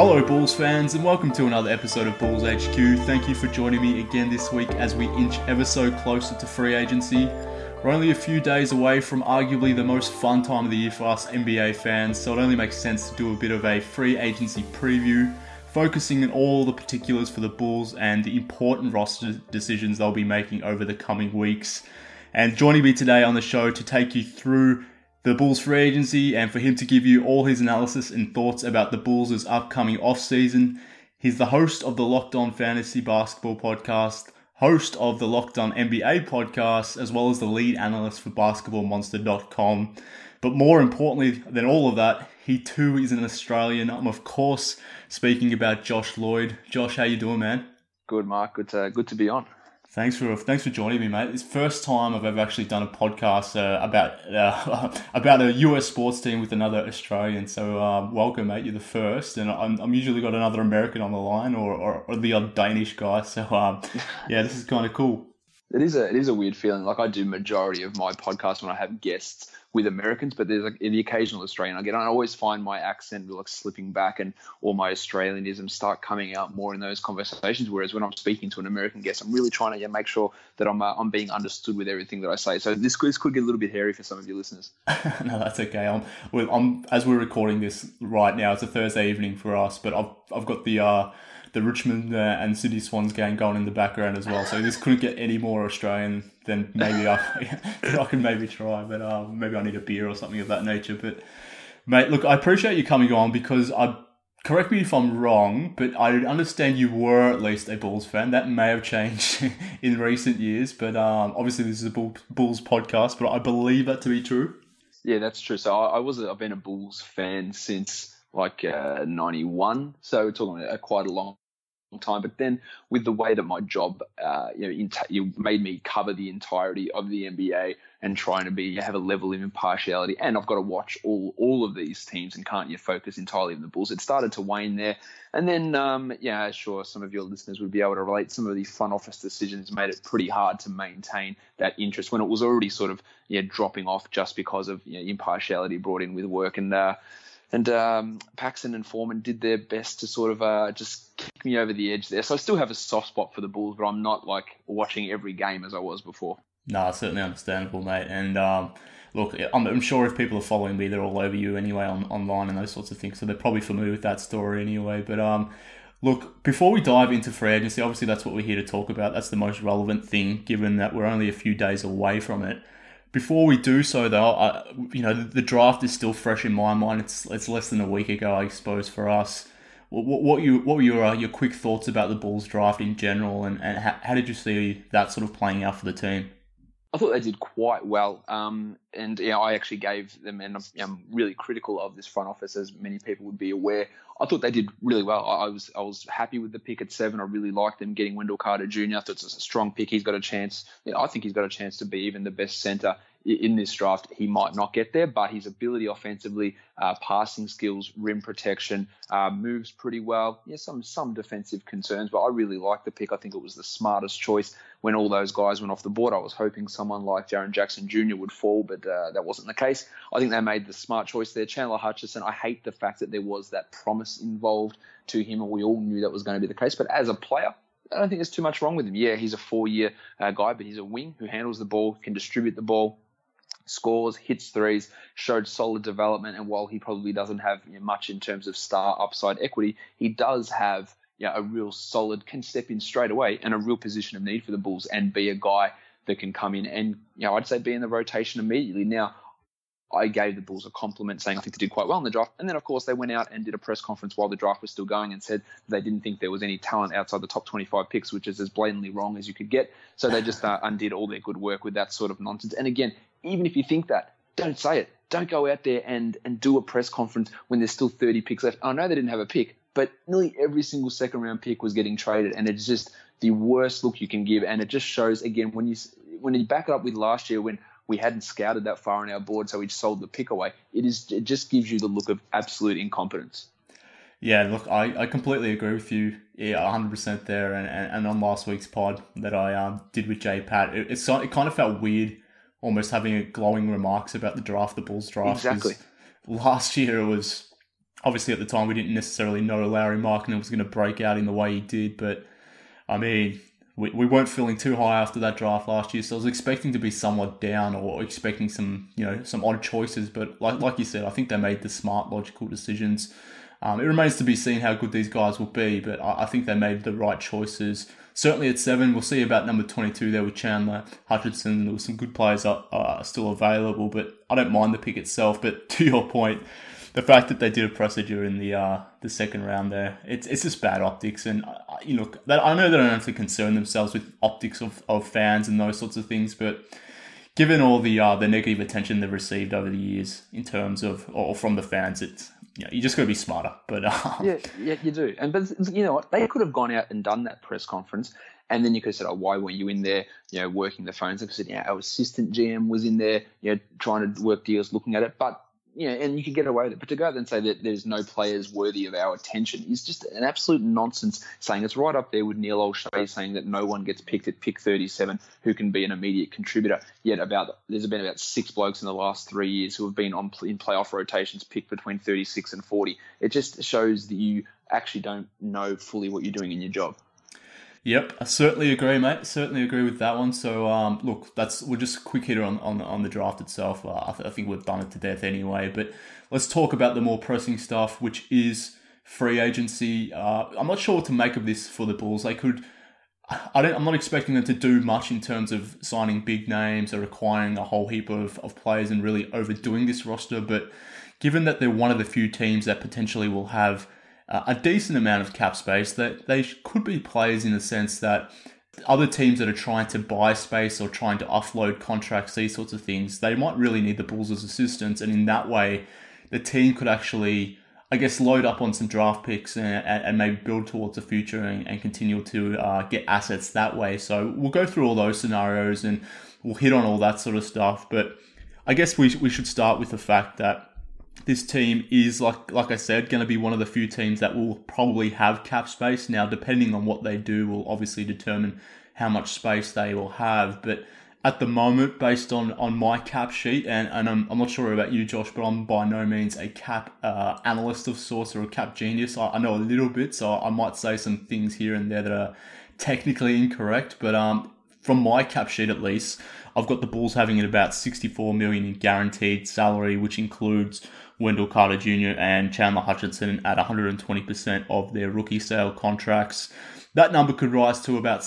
Hello Bulls fans and welcome to another episode of Bulls HQ. Thank you for joining me again this week as we inch ever so closer to free agency. We're only a few days away from arguably the most fun time of the year for us NBA fans, so it only makes sense to do a bit of a free agency preview, focusing on all the particulars for the Bulls and the important roster decisions they'll be making over the coming weeks. And joining me today on the show to take you through the Bulls free agency and for him to give you all his analysis and thoughts about the Bulls' upcoming off-season. He's the host of the Locked On Fantasy Basketball Podcast, host of the Locked On NBA Podcast, as well as the lead analyst for BasketballMonster.com. But more importantly than all of that, he too is an Australian. I'm of course speaking about Josh Lloyd. Josh, how you doing, man? Good, Mark. Good to be on. Thanks for joining me, mate. It's the first time I've ever actually done a podcast about a US sports team with another Australian. So welcome, mate. You're the first, and I'm usually got another American on the line or the odd Danish guy. So yeah, this is kind of cool. It is a weird feeling. Like I do majority of my podcast when I have guests with Americans, but there's the occasional Australian I get. I always find my accent like slipping back and all my Australianism start coming out more in those conversations. Whereas when I'm speaking to an American guest, I'm really trying to make sure that I'm being understood with everything that I say. So this could get a little bit hairy for some of your listeners. No, that's okay. I'm as we're recording this right now. It's a Thursday evening for us, but I've got the Richmond and Sydney Swans game going in the background as well. So this couldn't get any more Australian than maybe I can maybe try, but maybe I need a beer or something of that nature. But mate, look, I appreciate you coming on because correct me if I'm wrong, but I understand you were at least a Bulls fan. That may have changed in recent years, but obviously this is a Bulls podcast, but I believe that to be true. Yeah, that's true. So I've been a Bulls fan since like 91, so we're talking quite a long time. But then with the way that my job you made me cover the entirety of the NBA and trying to have a level of impartiality, and I've got to watch all of these teams and can't focus entirely on the Bulls. It started to wane there, and then sure, some of your listeners would be able to relate. Some of these front office decisions made it pretty hard to maintain that interest when it was already sort of dropping off just because of impartiality brought in with work. And Paxson and Foreman did their best to sort of just kick me over the edge there. So I still have a soft spot for the Bulls, but I'm not like watching every game as I was before. No, certainly understandable, mate. And look, I'm sure if people are following me, they're all over you anyway online and those sorts of things. So they're probably familiar with that story anyway. But look, before we dive into free agency, obviously that's what we're here to talk about. That's the most relevant thing, given that we're only a few days away from it. Before we do so, though, the draft is still fresh in my mind. It's less than a week ago, I suppose, for us. What were your quick thoughts about the Bulls draft in general, and how did you see that sort of playing out for the team? I thought they did quite well, and I actually gave them, and I'm really critical of this front office, as many people would be aware. I thought they did really well. I was happy with the pick at 7. I really liked them getting Wendell Carter Jr. I thought it's a strong pick. He's got a chance. I think he's got a chance to be even the best center in this draft. He might not get there, but his ability offensively, passing skills, rim protection, moves pretty well. Yeah, some defensive concerns, but I really like the pick. I think it was the smartest choice. When all those guys went off the board, I was hoping someone like Jaren Jackson Jr. would fall, but that wasn't the case. I think they made the smart choice there. Chandler Hutchison, I hate the fact that there was that promise involved to him, and we all knew that was going to be the case. But as a player, I don't think there's too much wrong with him. Yeah, he's a 4-year guy, but he's a wing who handles the ball, can distribute the ball, scores, hits threes, showed solid development. And while he probably doesn't have much in terms of star upside equity, he does have a real solid, can step in straight away and a real position of need for the Bulls and be a guy that can come in and, I'd say be in the rotation immediately. Now, I gave the Bulls a compliment saying I think they did quite well in the draft. And then, of course, they went out and did a press conference while the draft was still going and said they didn't think there was any talent outside the top 25 picks, which is as blatantly wrong as you could get. So they just undid all their good work with that sort of nonsense. And again, even if you think that, don't say it. Don't go out there and do a press conference when there's still 30 picks left. I know they didn't have a pick, but nearly every single second-round pick was getting traded, and it's just the worst look you can give. And it just shows, again, when you back it up with last year when we hadn't scouted that far on our board, so we sold the pick away, it just gives you the look of absolute incompetence. Yeah, look, I completely agree with you. Yeah, 100% there. And on last week's pod that I did with Jay Pat, it kind of felt weird almost having glowing remarks about the draft, the Bulls draft. Exactly. Last year it was Obviously, at the time, we didn't necessarily know Larry Markkinen was going to break out in the way he did, but I mean, we weren't feeling too high after that draft last year, so I was expecting to be somewhat down or expecting some odd choices. But like you said, I think they made the smart, logical decisions. It remains to be seen how good these guys will be, but I think they made the right choices. Certainly at 7, we'll see about number 22 there with Chandler Hutchinson. There were some good players still available, but I don't mind the pick itself. But to your point, the fact that they did a presser during the second round there, it's just bad optics. And I know they don't have to concern themselves with optics of fans and those sorts of things, but given all the negative attention they've received over the years in terms of or from the fans, it's you just got to be smarter. But yeah, you do. But you know what? They could have gone out and done that press conference, and then you could have said, "Oh, why weren't you in there? Working the phones?" They could have said, "Our assistant GM was in there, trying to work deals, looking at it." But and you could get away with it. But to go out and say that there's no players worthy of our attention is just an absolute nonsense. Saying it's right up there with Neil O'Shea saying that no one gets picked at pick 37 who can be an immediate contributor. Yet there's been about 6 blokes in the last 3 years who have been in playoff rotations picked between 36 and 40. It just shows that you actually don't know fully what you're doing in your job. Yep, I certainly agree, mate. Certainly agree with that one. So, look, we're just a quick hitter on the draft itself. I think we've done it to death anyway. But let's talk about the more pressing stuff, which is free agency. I'm not sure what to make of this for the Bulls. I'm not expecting them to do much in terms of signing big names or acquiring a whole heap of players and really overdoing this roster. But given that they're one of the few teams that potentially will have a decent amount of cap space, that they could be players in the sense that other teams that are trying to buy space or trying to offload contracts, these sorts of things, they might really need the Bulls as assistants. And in that way, the team could actually, I guess, load up on some draft picks and maybe build towards the future and continue to get assets that way. So we'll go through all those scenarios and we'll hit on all that sort of stuff. But I guess we should start with the fact that this team is, like I said, going to be one of the few teams that will probably have cap space. Now, depending on what they do will obviously determine how much space they will have. But at the moment, based on my cap sheet, and I'm not sure about you, Josh, but I'm by no means a cap analyst of sorts or a cap genius. I know a little bit, so I might say some things here and there that are technically incorrect. But from my cap sheet at least, I've got the Bulls having at about $64 million in guaranteed salary, which includes Wendell Carter Jr. and Chandler Hutchinson at 120% of their rookie sale contracts. That number could rise to about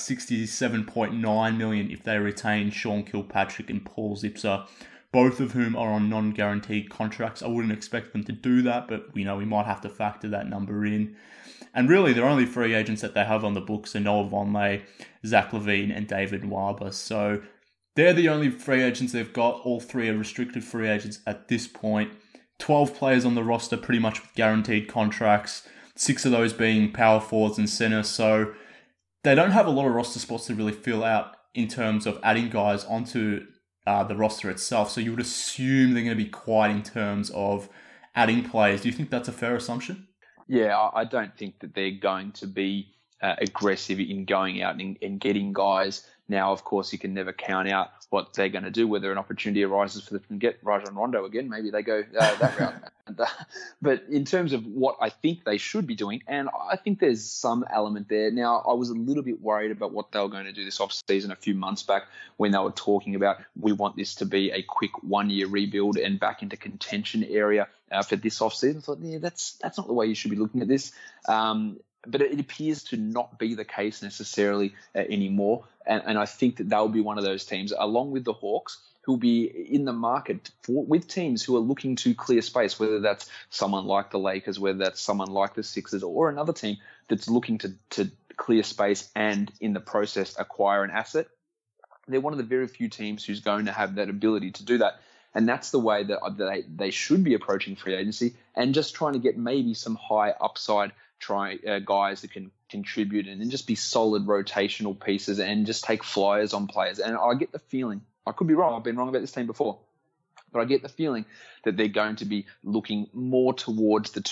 $67.9 million if they retain Sean Kilpatrick and Paul Zipser, both of whom are on non-guaranteed contracts. I wouldn't expect them to do that, but we might have to factor that number in. And really, the only free agents that they have on the books are Noah Vonleh, Zach LaVine, and David Nwaba. So they're the only free agents they've got. All 3 are restricted free agents at this point. 12 players on the roster pretty much with guaranteed contracts, 6 of those being power forwards and centers. So they don't have a lot of roster spots to really fill out in terms of adding guys onto the roster itself. So you would assume they're going to be quiet in terms of adding players. Do you think that's a fair assumption? Yeah, I don't think that they're going to be aggressive in going out and getting guys. Now, of course, you can never count out what they're going to do, whether an opportunity arises for them to get Rajon Rondo again. Maybe they go that route. But in terms of what I think they should be doing, and I think there's some element there. Now, I was a little bit worried about what they were going to do this offseason a few months back when they were talking about we want this to be a quick 1-year rebuild and back into contention area for this offseason. I thought, that's not the way you should be looking at this. But it appears to not be the case necessarily anymore. And I think that they'll be one of those teams, along with the Hawks, who'll be in the market with teams who are looking to clear space, whether that's someone like the Lakers, whether that's someone like the Sixers, or another team that's looking to clear space and in the process acquire an asset. They're one of the very few teams who's going to have that ability to do that. And that's the way that they should be approaching free agency and just trying to get maybe some high upside guys that can contribute and just be solid rotational pieces and just take flyers on players. And I get the feeling, I could be wrong, I've been wrong about this team before, but I get the feeling that they're going to be looking more towards the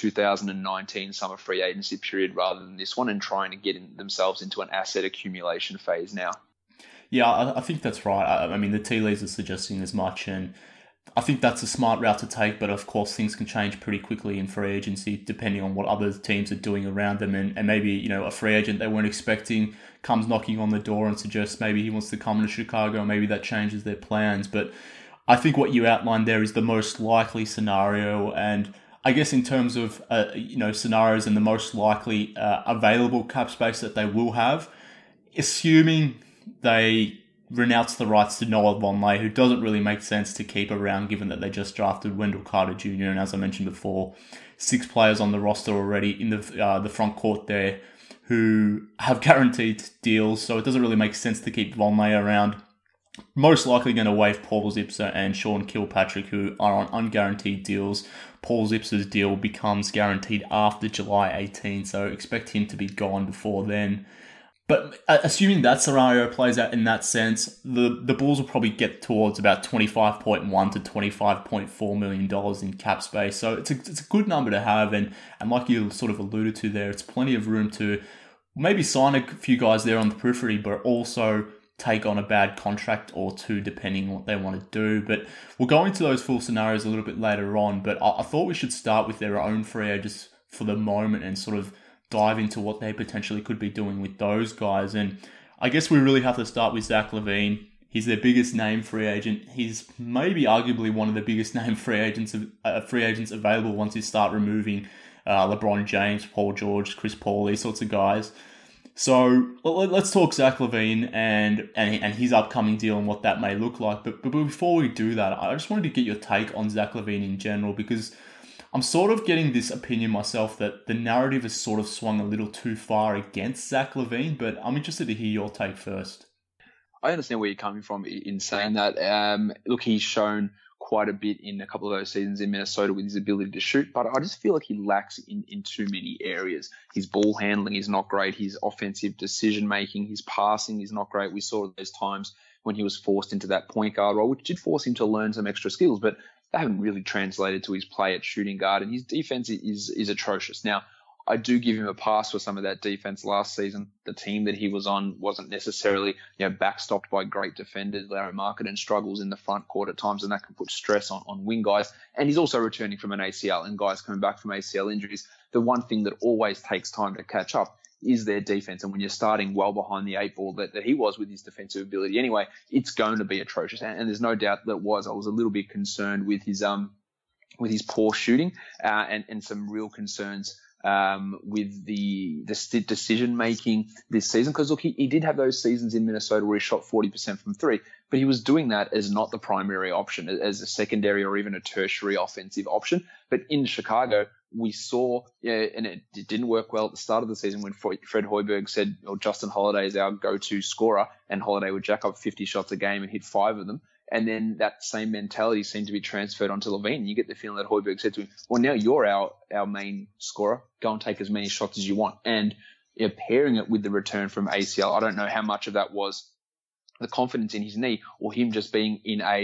2019 summer free agency period rather than this one and trying to get themselves into an asset accumulation phase now. Yeah, I think that's right. I mean, the tea leaves are suggesting as much, and I think that's a smart route to take, but of course things can change pretty quickly in free agency depending on what other teams are doing around them, and maybe, a free agent they weren't expecting comes knocking on the door and suggests maybe he wants to come to Chicago, and maybe that changes their plans. But I think what you outlined there is the most likely scenario, and I guess in terms of scenarios and the most likely available cap space that they will have, assuming they renounce the rights to Noah Vonleh, who doesn't really make sense to keep around given that they just drafted Wendell Carter Jr. And as I mentioned before, 6 players on the roster already in the front court there who have guaranteed deals, so it doesn't really make sense to keep Vonleh around. Most likely going to waive Paul Zipser and Sean Kilpatrick, who are on unguaranteed deals. Paul Zipser's deal becomes guaranteed after July 18, so expect him to be gone before then. But assuming that scenario plays out in that sense, the Bulls will probably get towards about $25.1 to $25.4 million in cap space. So it's a good number to have, and like you sort of alluded to there, it's plenty of room to maybe sign a few guys there on the periphery, but also take on a bad contract or two depending on what they want to do. But we'll go into those full scenarios a little bit later on, but I thought we should start with their own free agents for the moment and sort of dive into what they potentially could be doing with those guys. And I guess we really have to start with Zach LaVine. He's their biggest name free agent. He's maybe arguably one of the biggest name free agents available once you start removing LeBron James, Paul George, Chris Paul, these sorts of guys. So let's talk Zach LaVine and his upcoming deal and what that may look like. But before we do that, I just wanted to get your take on Zach LaVine in general, because I'm sort of getting this opinion myself that the narrative has sort of swung a little too far against Zach LaVine, but I'm interested to hear your take first. I understand where you're coming from in saying that. Look, he's shown quite a bit in a couple of those seasons in Minnesota with his ability to shoot, but I just feel like he lacks in too many areas. His ball handling is not great. His offensive decision making, his passing is not great. We saw those times when he was forced into that point guard role, which did force him to learn some extra skills, but they haven't really translated to his play at shooting guard, and his defense is atrocious. Now, I do give him a pass for some of that defense last season. The team that he was on wasn't necessarily, backstopped by great defenders. Larry Markkinen struggles in the front court at times, and that can put stress on wing guys. And he's also returning from an ACL, and guys coming back from ACL injuries. The one thing that always takes time to catch up is their defense. And when you're starting well behind the 8 ball that he was with his defensive ability anyway, it's going to be atrocious. And there's no doubt that was. I was a little bit concerned with his poor shooting and some real concerns with the decision making this season. Because look, he did have those seasons in Minnesota where he shot 40% from 3, but he was doing that as not the primary option, as a secondary or even a tertiary offensive option. But in Chicago, we saw, and it didn't work well at the start of the season when Fred Hoiberg said, Justin Holiday is our go-to scorer, and Holiday would jack up 50 shots a game and hit 5 of them. And then that same mentality seemed to be transferred onto LaVine. You get the feeling that Hoiberg said to him, well, now you're our main scorer. Go and take as many shots as you want. And pairing it with the return from ACL, I don't know how much of that was the confidence in his knee or him just being in a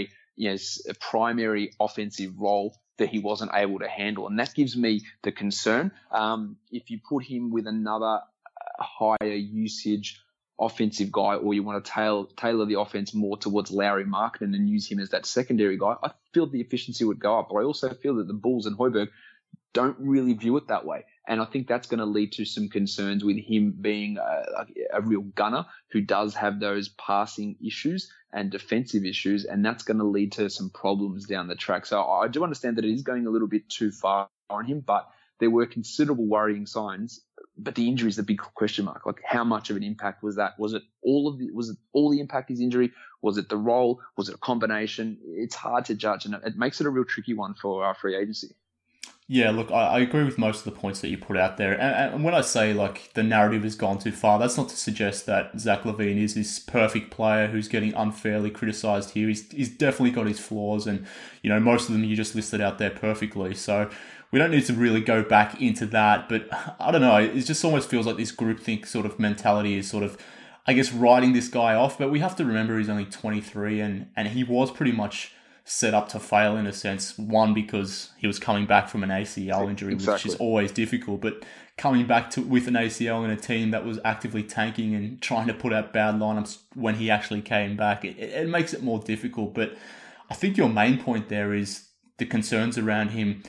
primary offensive role that he wasn't able to handle. And that gives me the concern. If you put him with another higher usage offensive guy, or you want to tailor the offense more towards Larry Markkinen and use him as that secondary guy, I feel the efficiency would go up. But I also feel that the Bulls and Hoiberg don't really view it that way. And I think that's going to lead to some concerns with him being a real gunner who does have those passing issues and defensive issues, and that's going to lead to some problems down the track. So I do understand that it is going a little bit too far on him, but there were considerable worrying signs. But the injury is the big question mark. Like, how much of an impact was that? Was it all the impact, his injury? Was it the role? Was it a combination? It's hard to judge, and it makes it a real tricky one for our free agency. Yeah, look, I agree with most of the points that you put out there. And when I say, like, the narrative has gone too far, that's not to suggest that Zach LaVine is this perfect player who's getting unfairly criticised here. He's definitely got his flaws, and, most of them you just listed out there perfectly. So we don't need to really go back into that. But I don't know, it just almost feels like this groupthink sort of mentality is sort of, I guess, writing this guy off. But we have to remember he's only 23, and he was pretty much set up to fail in a sense. One, because he was coming back from an ACL injury, which is always difficult, but coming back with an ACL in a team that was actively tanking and trying to put out bad lineups when he actually came back, it makes it more difficult. But I think your main point there is the concerns around him,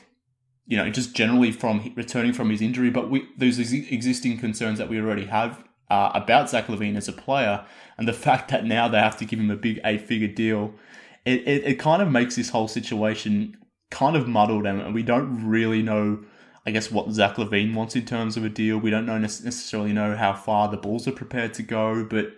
just generally from returning from his injury, but there's existing concerns that we already have about Zach LaVine as a player, and the fact that now they have to give him a big 8-figure deal, it kind of makes this whole situation kind of muddled, and we don't really know, I guess, what Zach LaVine wants in terms of a deal. We don't necessarily know how far the Bulls are prepared to go, but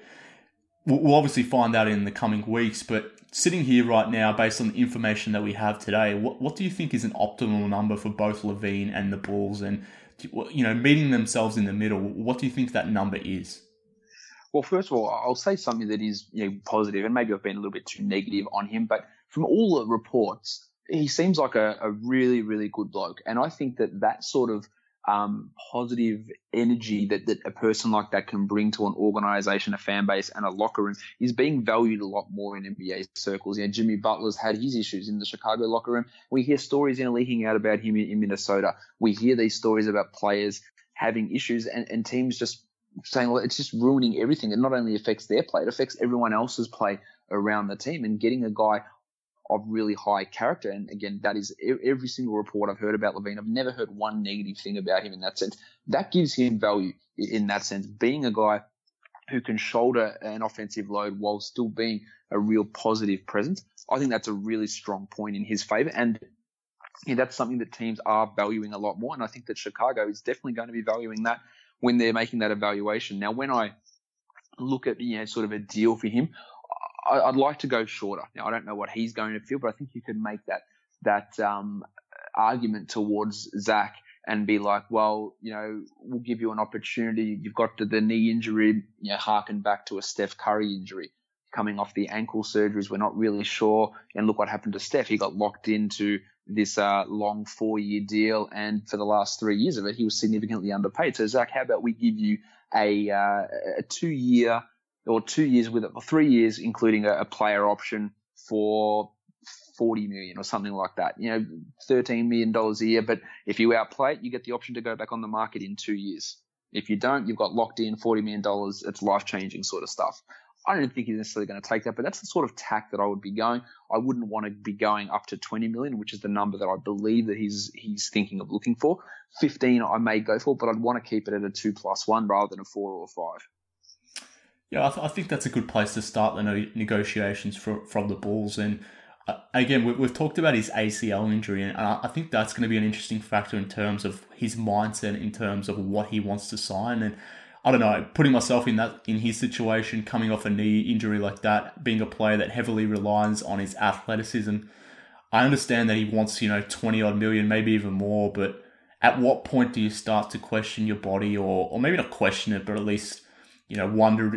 we'll obviously find out in the coming weeks. But sitting here right now, based on the information that we have today, what do you think is an optimal number for both LaVine and the Bulls? And, meeting themselves in the middle, what do you think that number is? Well, first of all, I'll say something that is positive, and maybe I've been a little bit too negative on him, but from all the reports, he seems like a really, really good bloke. And I think that sort of positive energy that a person like that can bring to an organization, a fan base, and a locker room is being valued a lot more in NBA circles. Jimmy Butler's had his issues in the Chicago locker room. We hear stories leaking out about him in Minnesota. We hear these stories about players having issues and teams just saying, well, it's just ruining everything. It not only affects their play, it affects everyone else's play around the team. And getting a guy of really high character, and again, that is every single report I've heard about LaVine. I've never heard one negative thing about him in that sense. That gives him value in that sense. Being a guy who can shoulder an offensive load while still being a real positive presence, I think that's a really strong point in his favor. And that's something that teams are valuing a lot more. And I think that Chicago is definitely going to be valuing that when they're making that evaluation. Now, when I look at sort of a deal for him, I'd like to go shorter. Now, I don't know what he's going to feel, but I think you can make that argument towards Zach and be like, well, we'll give you an opportunity. You've got the knee injury, harken back to a Steph Curry injury. Coming off the ankle surgeries, we're not really sure. And look what happened to Steph. He got locked into this long 4-year deal, and for the last 3 years of it, he was significantly underpaid. So, Zach, how about we give you a 2-year or 2 years with it, or 3 years, including a player option for $40 million or something like that. $13 million a year. But if you outplay it, you get the option to go back on the market in 2 years. If you don't, you've got locked in $40 million. It's life-changing sort of stuff. I don't think he's necessarily going to take that, but that's the sort of tack that I would be going. I wouldn't want to be going up to 20 million, which is the number that I believe that he's thinking of looking for. 15 I may go for, but I'd want to keep it at a 2+1 rather than a 4 or a 5. Yeah, I think that's a good place to start the negotiations from the Bulls. And again, we've talked about his ACL injury, and I think that's going to be an interesting factor in terms of his mindset, in terms of what he wants to sign. And I don't know, putting myself in his situation, coming off a knee injury like that, being a player that heavily relies on his athleticism, I understand that he wants 20 odd million, maybe even more. But at what point do you start to question your body, or maybe not question it, but at least wonder,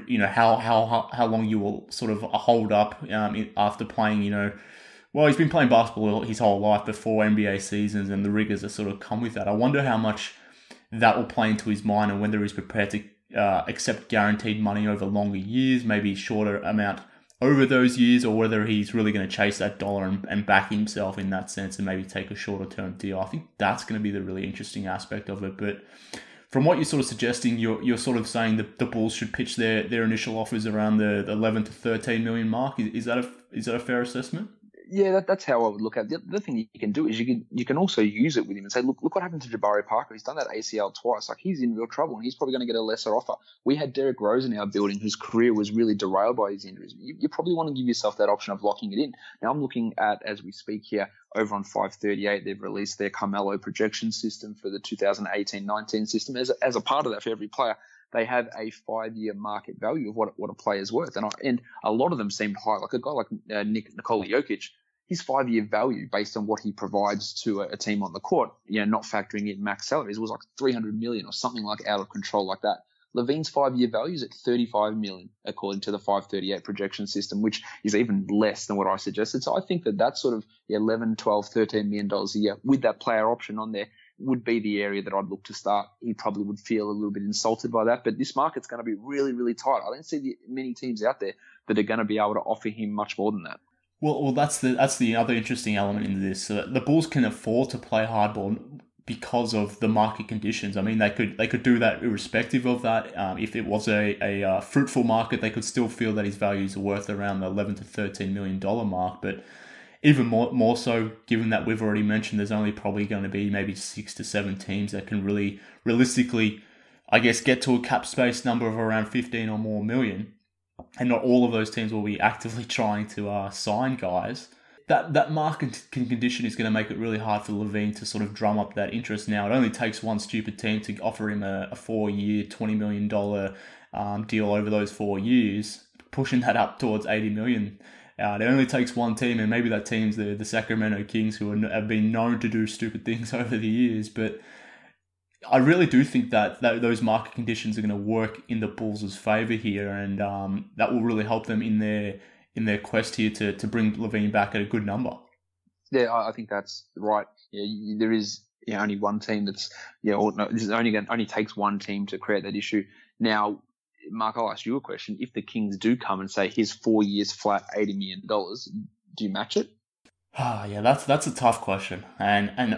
how long you will sort of hold up after playing, well, he's been playing basketball his whole life before NBA seasons and the rigors that sort of come with that. I wonder how much that will play into his mind and whether he's prepared to accept guaranteed money over longer years, maybe shorter amount over those years, or whether he's really going to chase that dollar and back himself in that sense and maybe take a shorter term deal. I think that's going to be the really interesting aspect of it. But from what you're sort of suggesting, you're sort of saying that the Bulls should pitch their initial offers around the 11 to 13 million mark. Is that a fair assessment? Yeah, that's how I would look at it. The other thing you can do is you can also use it with him and say, look what happened to Jabari Parker. He's done that ACL twice. Like, he's in real trouble, and he's probably going to get a lesser offer. We had Derrick Rose in our building, whose career was really derailed by his injuries. You probably want to give yourself that option of locking it in. Now, I'm looking at, as we speak here, over on 538, they've released their Carmelo projection system for the 2018-19 system. As a part of that, for every player, they have a 5-year market value of what a player's worth. And a lot of them seemed high. Like a guy like Nikola Jokic, his 5-year value based on what he provides to a team on the court, not factoring in max salaries, was like 300 million or something like out of control like that. LaVine's 5-year value is at 35 million, according to the 538 projection system, which is even less than what I suggested. So I think that sort of 11, 12, 13 million dollars a year with that player option on there would be the area that I'd look to start. He probably would feel a little bit insulted by that, but this market's going to be really, really tight. I don't see many teams out there that are going to be able to offer him much more than that. Well, that's the other interesting element in this. The Bulls can afford to play hardball because of the market conditions. I mean, they could do that irrespective of that. If it was a fruitful market, they could still feel that his values are worth around the 11 to $13 million mark. But even more so, given that we've already mentioned there's only probably going to be maybe 6 to 7 teams that can really realistically, I guess, get to a cap space number of around 15 or more million. And not all of those teams will be actively trying to sign guys. That market condition is going to make it really hard for LaVine to sort of drum up that interest now. It only takes one stupid team to offer him a 4-year, $20 million deal over those 4 years, pushing that up towards $80 million. It only takes one team, and maybe that team's the Sacramento Kings, who have been known to do stupid things over the years. But I really do think that those market conditions are going to work in the Bulls' favor here, and that will really help them in their quest here to bring LaVine back at a good number. Yeah, I think that's right. Yeah, there is only one team that's this is only takes one team to create that issue. Now, Mark, I'll ask you a question. If the Kings do come and say, here's 4 years flat, $80 million, do you match it? Yeah, that's a tough question. And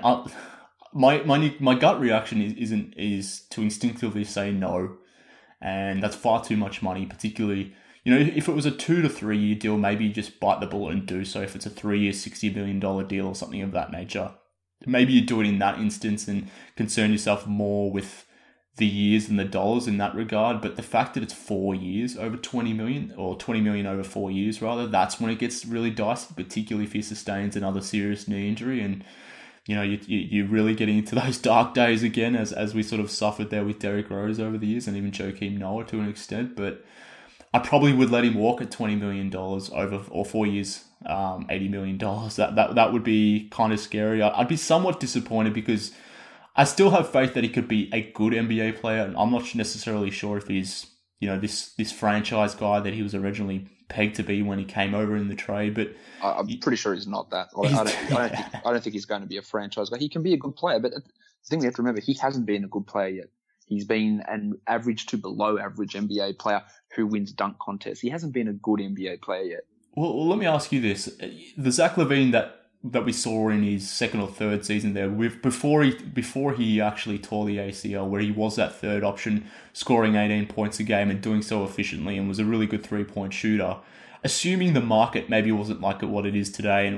my gut reaction is to instinctively say no. And that's far too much money, particularly, if it was a 2 to 3 year deal, maybe you just bite the bullet and do so. If it's a 3-year, $60 million deal or something of that nature, maybe you do it in that instance and concern yourself more with the years and the dollars in that regard. But the fact that it's 4 years over 20 million, or 20 million over 4 years rather, that's when it gets really dicey, particularly if he sustains another serious knee injury. And you're really getting into those dark days again, as we sort of suffered there with Derrick Rose over the years, and even Joakim Noah to an extent. But I probably would let him walk at $20 million over, or 4 years, $80 million. That would be kind of scary. I'd be somewhat disappointed because I still have faith that he could be a good NBA player, and I'm not necessarily sure if he's, this franchise guy that he was originally pegged to be when he came over in the trade. But I'm pretty sure he's not that. I don't think he's going to be a franchise guy. He can be a good player, but the thing we have to remember, he hasn't been a good player yet. He's been an average to below average NBA player who wins dunk contests. He hasn't been a good NBA player yet. Well, let me ask you this: the Zach LaVine that we saw in his second or third season there, before he actually tore the ACL, where he was that third option, scoring 18 points a game and doing so efficiently, and was a really good 3-point shooter. Assuming the market maybe wasn't like what it is today, and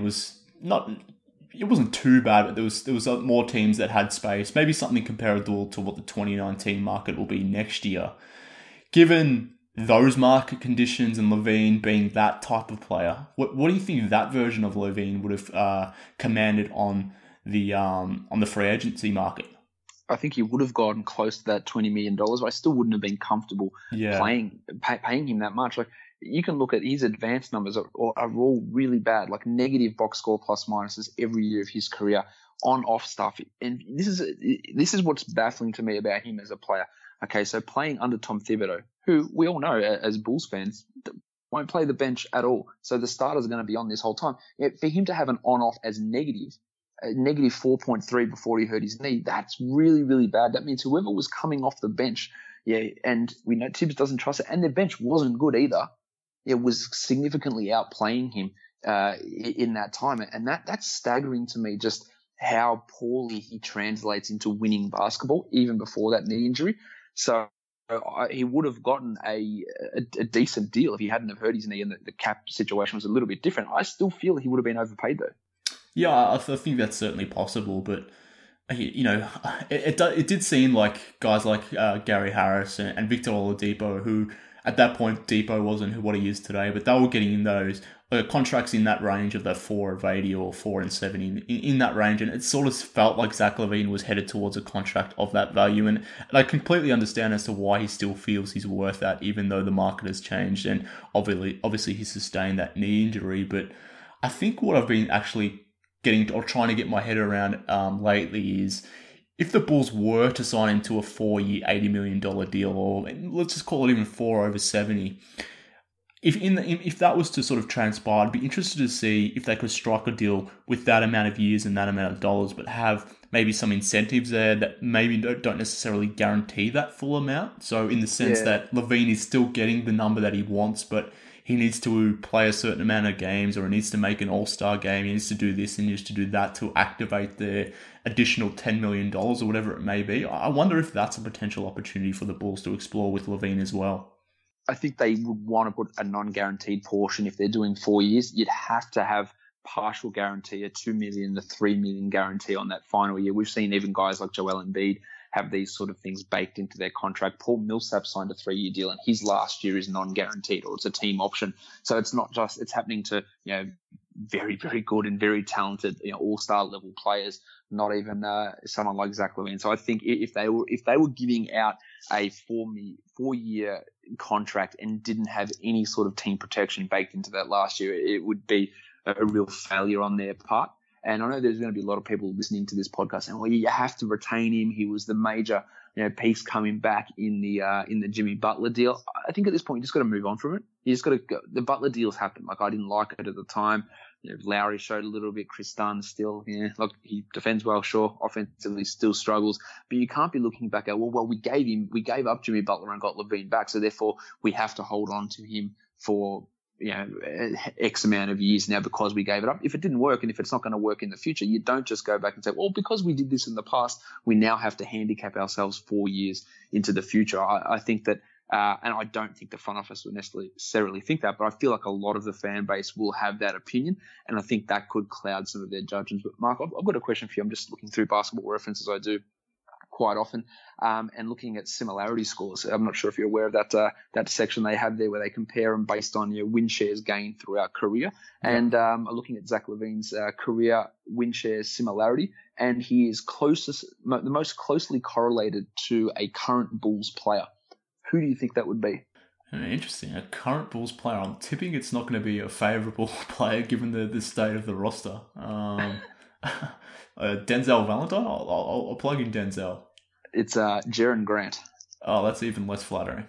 it wasn't too bad, but there was more teams that had space, maybe something comparable to what the 2019 market will be next year. Given those market conditions and LaVine being that type of player, what do you think that version of LaVine would have commanded on the free agency market? I think he would have gotten close to that $20 million, but I still wouldn't have been comfortable paying him that much. Like, you can look at his advanced numbers are all really bad, like negative box score plus minuses every year of his career, on off stuff. And this is what's baffling to me about him as a player. Okay, so playing under Tom Thibodeau, who we all know as Bulls fans won't play the bench at all. So the starters are going to be on this whole time. For him to have an on-off as negative 4.3 before he hurt his knee, that's really, really bad. That means whoever was coming off the bench, and we know Tibbs doesn't trust it, and their bench wasn't good either. It was significantly outplaying him in that time. And that's staggering to me, just how poorly he translates into winning basketball, even before that knee injury. So he would have gotten a decent deal if he hadn't have hurt his knee and the cap situation was a little bit different. I still feel he would have been overpaid though. Yeah, I think that's certainly possible, but it did seem like guys like Gary Harris and Victor Oladipo, who at that point Depot wasn't what he is today, but they were getting in those contracts in that range of the 4 of 80 or 4 and 70 in that range, and it sort of felt like Zach LaVine was headed towards a contract of that value, and I completely understand as to why he still feels he's worth that, even though the market has changed, and obviously he sustained that knee injury. But I think what I've been actually trying to get my head around lately is, if the Bulls were to sign him to a 4-year, $80 million deal, or let's just call it even 4 over 70, if that was to sort of transpire, I'd be interested to see if they could strike a deal with that amount of years and that amount of dollars, but have maybe some incentives there that maybe don't necessarily guarantee that full amount. So in the sense that LaVine is still getting the number that he wants, but he needs to play a certain amount of games, or he needs to make an all-star game, he needs to do this and he needs to do that to activate the additional $10 million or whatever it may be. I wonder if that's a potential opportunity for the Bulls to explore with LaVine as well. I think they would want to put a non-guaranteed portion. If they're doing 4 years, you'd have to have partial guarantee, a $2 million to $3 million guarantee on that final year. We've seen even guys like Joel Embiid have these sort of things baked into their contract. Paul Millsap signed a 3-year deal, and his last year is non-guaranteed, or it's a team option. So it's not just, it's happening to, very, very good and very talented, all-star level players, not even someone like Zach LaVine. So I think if they were giving out a 4-year contract and didn't have any sort of team protection baked into that last year, it would be a real failure on their part. And I know there's going to be a lot of people listening to this podcast saying, well, you have to retain him. He was the major, piece coming back in the Jimmy Butler deal. I think at this point, you just got to move on from it. You just got to go. The Butler deals happened. Like, I didn't like it at the time. Lowry showed a little bit. Chris Dunn still, look, he defends well, sure. Offensively still struggles. But you can't be looking back at, well, we gave up Jimmy Butler and got LaVine back. So therefore we have to hold on to him for, X amount of years now because we gave it up. If it didn't work and if it's not going to work in the future, you don't just go back and say, well, because we did this in the past, we now have to handicap ourselves 4 years into the future. I think that, and I don't think the front office would necessarily think that, but I feel like a lot of the fan base will have that opinion, and I think that could cloud some of their judgments. But Mark, I've got a question for you. I'm just looking through Basketball Reference as I do quite often, and looking at similarity scores. I'm not sure if you're aware of that section they have there where they compare them based on your win shares gained throughout career. Yeah. And I'm looking at Zach LaVine's career win share similarity, and he is the most closely correlated to a current Bulls player. Who do you think that would be? Interesting. A current Bulls player. I'm tipping it's not going to be a favourable player given the state of the roster. Denzel Valentine? I'll plug in Denzel. It's Jaren Grant. Oh, that's even less flattering.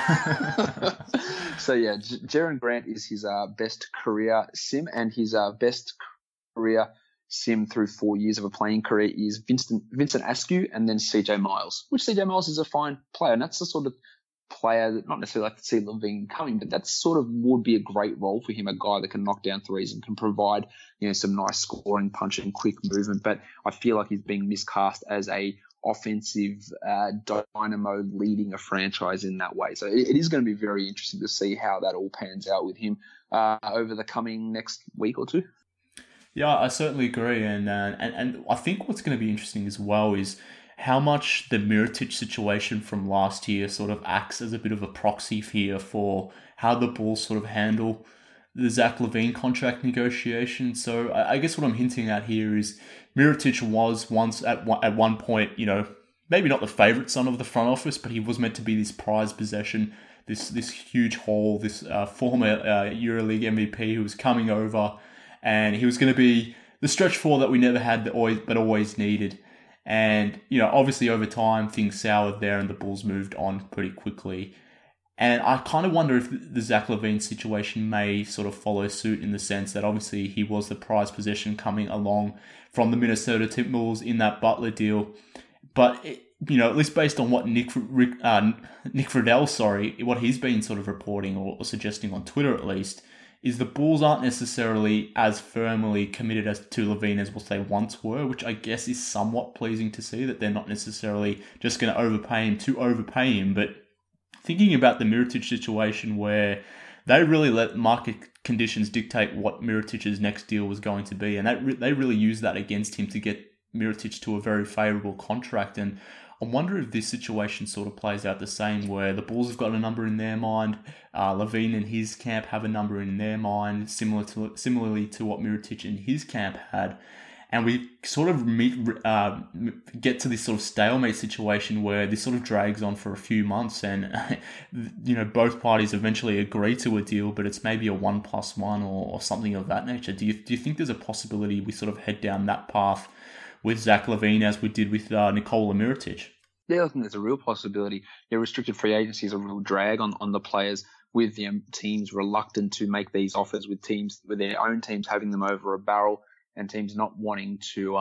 So, yeah, Jaren Grant is his best career sim, and his best career sim through 4 years of a playing career is Vincent Askew and then CJ Miles, which CJ Miles is a fine player, and that's the sort of player that not necessarily like to see LaVine coming, but that sort of would be a great role for him, a guy that can knock down threes and can provide, some nice scoring, punch and quick movement. But I feel like he's being miscast as a offensive dynamo leading a franchise in that way. So it is going to be very interesting to see how that all pans out with him over the coming next week or two. Yeah, I certainly agree. And I think what's going to be interesting as well is how much the Mirotic situation from last year sort of acts as a bit of a proxy here for how the Bulls sort of handle the Zach LaVine contract negotiation. So I guess what I'm hinting at here is Mirotic was once at one point, maybe not the favourite son of the front office, but he was meant to be this prized possession, this huge haul, this former EuroLeague MVP who was coming over, and he was going to be the stretch four that we never had but always needed. And, obviously over time, things soured there and the Bulls moved on pretty quickly. And I kind of wonder if the Zach LaVine situation may sort of follow suit in the sense that obviously he was the prized possession coming along from the Minnesota Timberwolves in that Butler deal. But, at least based on what Nick Friedel, what he's been sort of reporting or suggesting on Twitter at least, is the Bulls aren't necessarily as firmly committed as to LaVine as what they once were, which I guess is somewhat pleasing to see, that they're not necessarily just going to overpay him. But thinking about the Mirotic situation where they really let market conditions dictate what Mirotic's next deal was going to be, and they really used that against him to get Mirotic to a very favourable contract. And I wonder if this situation sort of plays out the same, where the Bulls have got a number in their mind, LaVine and his camp have a number in their mind, similarly to what Mirotic and his camp had, and we sort of get to this sort of stalemate situation where this sort of drags on for a few months, and both parties eventually agree to a deal, but it's maybe a 1+1 or something of that nature. Do you think there's a possibility we sort of head down that path with Zach LaVine as we did with Nikola Mirotic? Yeah, I think there's a real possibility. Restricted free agency is a real drag on the players, with teams reluctant to make these offers, with their own teams having them over a barrel, and teams not wanting to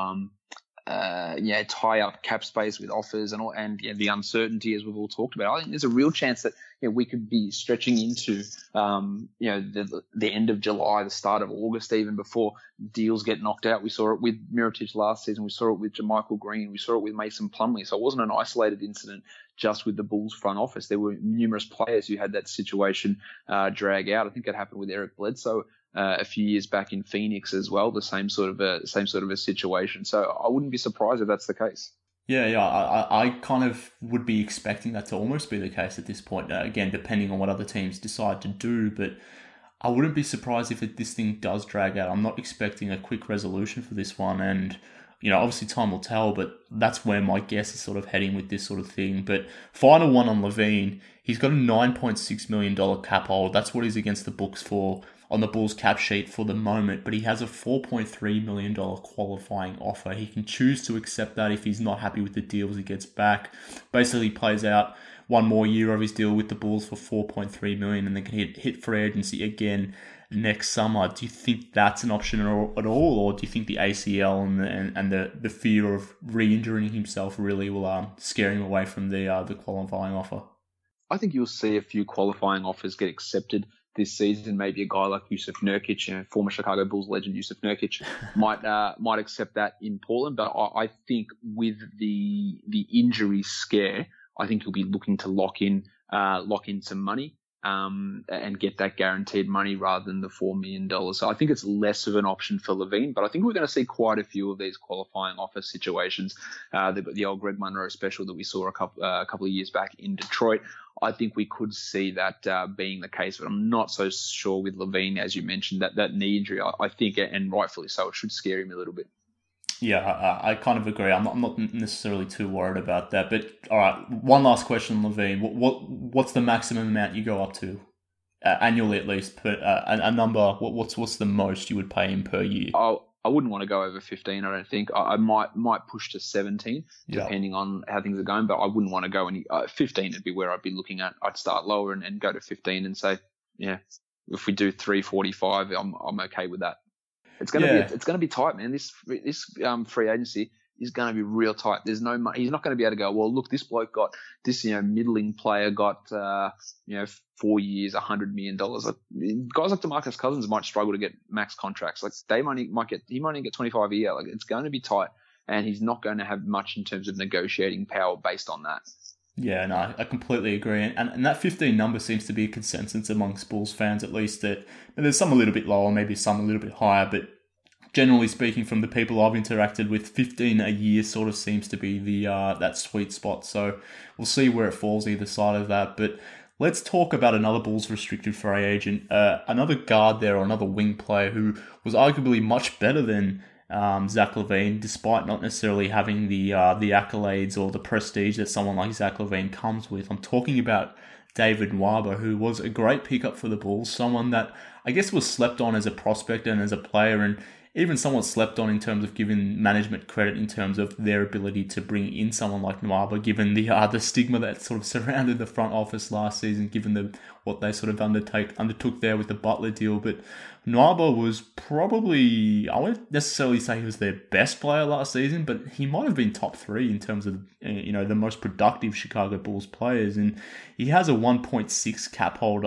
tie up cap space with offers and the uncertainty, as we've all talked about. I think there's a real chance that we could be stretching into the end of July, the start of August, even before deals get knocked out. We saw it with Mirotic last season. We saw it with JaMychal Green. We saw it with Mason Plumlee. So it wasn't an isolated incident just with the Bulls front office. There were numerous players who had that situation drag out. I think it happened with Eric Bledsoe a few years back in Phoenix as well, the same sort of a situation. So I wouldn't be surprised if that's the case. Yeah. I kind of would be expecting that to almost be the case at this point. Again, depending on what other teams decide to do, but I wouldn't be surprised if this thing does drag out. I'm not expecting a quick resolution for this one, and obviously time will tell, but that's where my guess is sort of heading with this sort of thing. But final one on LaVine, he's got a $9.6 million cap hold. That's what he's against the books for on the Bulls cap sheet for the moment, but he has a $4.3 million qualifying offer. He can choose to accept that if he's not happy with the deals he gets back. Basically plays out one more year of his deal with the Bulls for $4.3 million and then can hit free agency again next summer. Do you think that's an option at all, or do you think the ACL and the fear of re-injuring himself really will scare him away from the qualifying offer? I think you'll see a few qualifying offers get accepted this season. Maybe a guy like Jusuf Nurkic, former Chicago Bulls legend Jusuf Nurkic, might accept that in Portland. But I think with the injury scare, I think he'll be looking to lock in some money and get that guaranteed money rather than the $4 million. So I think it's less of an option for LaVine, but I think we're going to see quite a few of these qualifying offer situations. The old Greg Monroe special that we saw a couple of years back in Detroit. I think we could see that being the case, but I'm not so sure with LaVine, as you mentioned, that knee injury. I think, and rightfully so, it should scare him a little bit. Yeah, I kind of agree. I'm not necessarily too worried about that. But all right, one last question, LaVine. What's the maximum amount you go up to annually, at least? A number. What's the most you would pay him per year? I wouldn't want to go over 15. I don't think. I might push to 17, depending on how things are going. But I wouldn't want to go any 15. Would be where I'd be looking at. I'd start lower and go to 15 and say, yeah, if we do 345, I'm okay with that. It's gonna be tight, man. This free agency is gonna be real tight. There's no money. He's not gonna be able to go, well, look, this bloke got this, middling player got 4 years, $100 million. Like, guys like DeMarcus Cousins might struggle to get max contracts. Like he might only get 25 a year. Like it's going to be tight, and he's not going to have much in terms of negotiating power based on that. Yeah, no, I completely agree. And that 15 number seems to be a consensus amongst Bulls fans, at least, that there's some a little bit lower, maybe some a little bit higher, but generally speaking, from the people I've interacted with, 15 a year sort of seems to be the that sweet spot. So we'll see where it falls either side of that. But let's talk about another Bulls restricted free agent, another guard there, or another wing player who was arguably much better than Zach LaVine, despite not necessarily having the accolades or the prestige that someone like Zach LaVine comes with. I'm talking about David Nwaba, who was a great pickup for the Bulls, someone that I guess was slept on as a prospect and as a player, and even somewhat slept on in terms of giving management credit in terms of their ability to bring in someone like Nwaba, given the stigma that sort of surrounded the front office last season, given what they sort of undertook there with the Butler deal. But Nwaba was probably, I wouldn't necessarily say he was their best player last season, but he might have been top 3 in terms of the most productive Chicago Bulls players. And he has a $1.6 cap hold,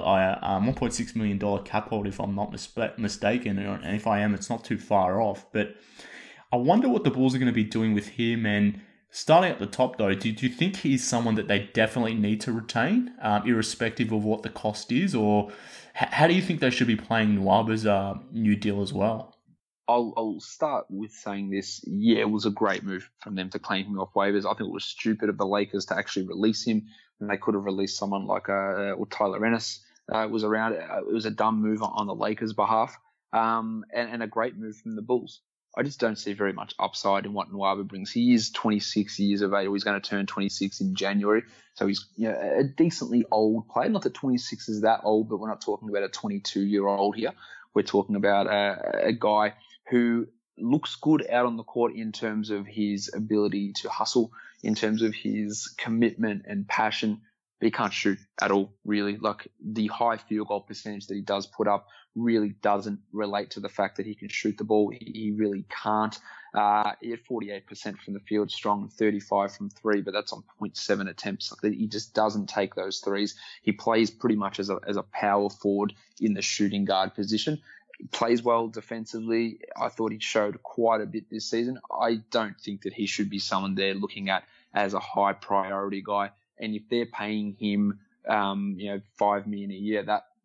$1.6 million cap hold, if I'm not mistaken. And if I am, it's not too far off. But I wonder what the Bulls are going to be doing with him. And starting at the top, though, do you think he's someone that they definitely need to retain, irrespective of what the cost is? Or how do you think they should be playing Nwaba's new deal as well? I'll start with saying this. Yeah, it was a great move from them to claim him off waivers. I think it was stupid of the Lakers to actually release him, and they could have released someone like Tyler Ennis. Was around. It was a dumb move on the Lakers' behalf, and a great move from the Bulls. I just don't see very much upside in what Nwaba brings. He is 26 years of age. He's going to turn 26 in January. So he's a decently old player. Not that 26 is that old, but we're not talking about a 22-year-old here. We're talking about a guy who looks good out on the court in terms of his ability to hustle, in terms of his commitment and passion. But he can't shoot at all, really. Like, the high field goal percentage that he does put up really doesn't relate to the fact that he can shoot the ball. He really can't. He had 48% from the field, strong, 35 from 3, but that's on 0.7 attempts. Like, he just doesn't take those threes. He plays pretty much as a power forward in the shooting guard position. He plays well defensively. I thought he showed quite a bit this season. I don't think that he should be someone they're looking at as a high priority guy. And if they're paying him, $5 million a year,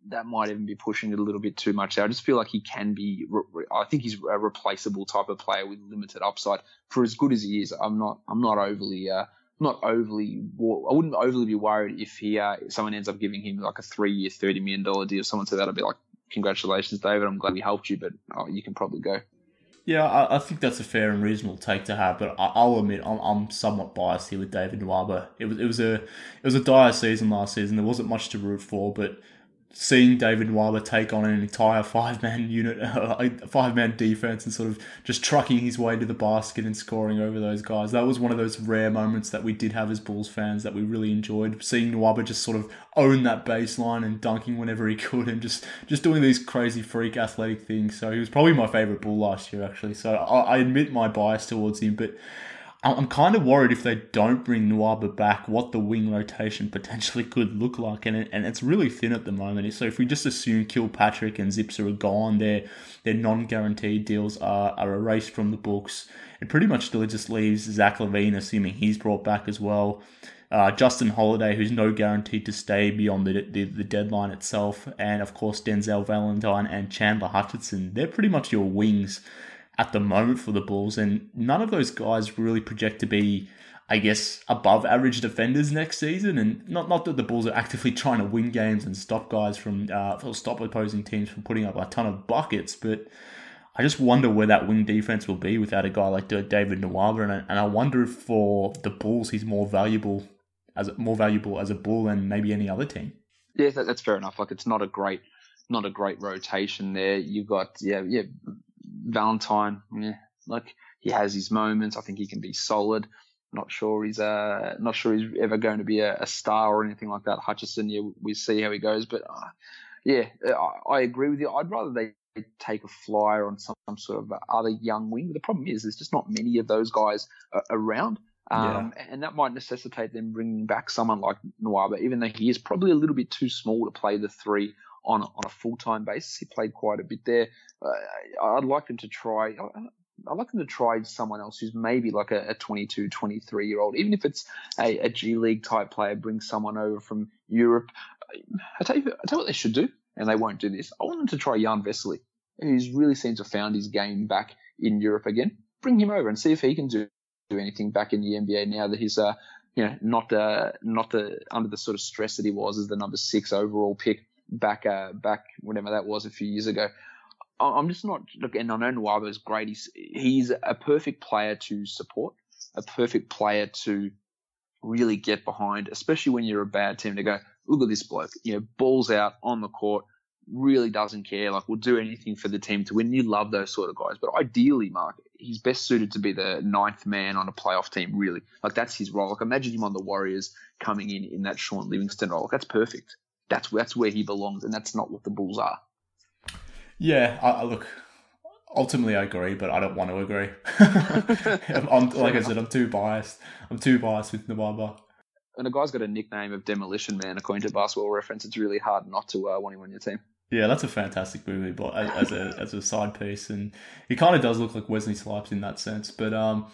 that might even be pushing it a little bit too much there. I just feel like he can be. I think he's a replaceable type of player with limited upside. For as good as he is, I'm not overly. I wouldn't overly be worried if someone ends up giving him like a 3-year, $30 million deal. Someone said that, I'd be like, congratulations, David. I'm glad we helped you, but you can probably go. Yeah, I think that's a fair and reasonable take to have, but I'll admit I'm somewhat biased here with David Nwaba. It was a dire season last season. There wasn't much to root for, but seeing David Nwaba take on an entire 5-man unit, a 5-man defense, and sort of just trucking his way to the basket and scoring over those guys, that was one of those rare moments that we did have as Bulls fans that we really enjoyed. Seeing Nwaba just sort of own that baseline and dunking whenever he could, and just doing these crazy freak athletic things. So he was probably my favourite Bull last year, actually. So I admit my bias towards him, but I'm kind of worried if they don't bring Nwaba back, what the wing rotation potentially could look like. And it's really thin at the moment. So if we just assume Kilpatrick and Zipser are gone, their non-guaranteed deals are erased from the books, it pretty much still just leaves Zach LaVine, assuming he's brought back as well. Justin Holiday, who's no guaranteed to stay beyond the deadline itself. And, of course, Denzel Valentine and Chandler Hutchinson. They're pretty much your wings at the moment for the Bulls, and none of those guys really project to be, I guess, above average defenders next season. And not that the Bulls are actively trying to win games and stop guys from stop opposing teams from putting up a ton of buckets, but I just wonder where that wing defense will be without a guy like David Nwaba, and I wonder if for the Bulls he's more valuable as a Bull than maybe any other team. Yeah, that's fair enough. Like, it's not a great rotation there. You've got Valentine, like, he has his moments. I think he can be solid. Not sure he's ever going to be a star or anything like that. Hutchison, we see how he goes, but I agree with you. I'd rather they take a flyer on some sort of other young wing. But the problem is there's just not many of those guys around. And that might necessitate them bringing back someone like Nwaba, even though he is probably a little bit too small to play the 3 on a full-time basis. He played quite a bit there. I'd like them to try. I'd like them to try someone else who's maybe like a 22, 23-year-old, even if it's a G League type player. Bring someone over from Europe. I tell you what they should do, and they won't do this. I want them to try Jan Vesely, who's really seems to have found his game back in Europe again. Bring him over and see if he can do anything back in the NBA now that he's not under the sort of stress that he was as the number 6 overall pick back whenever that was a few years ago. I'm just not and I know Nwaba is great. He's a perfect player to support, a perfect player to really get behind, especially when you're a bad team, to go, look at this bloke, balls out on the court, really doesn't care, like, will do anything for the team to win. You love those sort of guys. But ideally, Mark, he's best suited to be the 9th man on a playoff team, really. Like, that's his role. Like, imagine him on the Warriors coming in that Sean Livingston role. Like, that's perfect. That's where he belongs, and that's not what the Bulls are. Yeah, look, ultimately I agree, but I don't want to agree. Like I said, I'm too biased. I'm too biased with Nwaba. And a guy's got a nickname of Demolition Man, according to Basketball Reference. It's really hard not to want him on your team. Yeah, that's a fantastic movie, but as a side piece, and he kind of does look like Wesley Snipes in that sense. But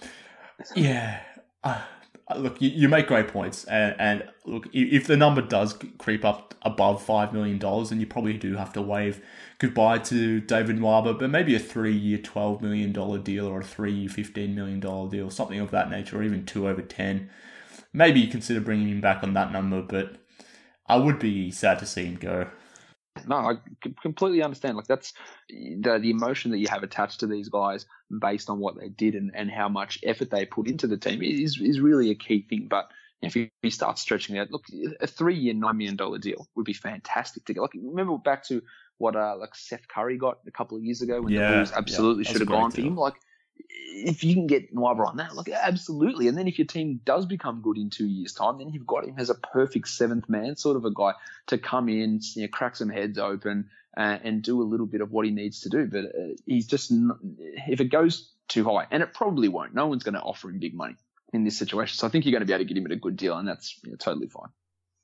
look, you make great points, and look, if the number does creep up above $5 million, then you probably do have to wave goodbye to David Nwaba, but maybe a 3-year $12 million deal or a 3-year $15 million deal, something of that nature, or even 2 over 10. Maybe you consider bringing him back on that number, but I would be sad to see him go. No, I completely understand. Like, that's the emotion that you have attached to these guys based on what they did and how much effort they put into the team is really a key thing. But if you start stretching it out, look, a 3-year $9 million deal would be fantastic to get. Like, remember back to what like Seth Curry got a couple of years ago when the Bulls absolutely should have gone for him. Like, if you can get Nwaba on that, like, absolutely. And then if your team does become good in 2 years' time, then you've got him as a perfect 7th man, sort of a guy to come in, crack some heads open and do a little bit of what he needs to do. But he's just, if it goes too high, and it probably won't, no one's going to offer him big money in this situation. So I think you're going to be able to get him at a good deal, and that's totally fine.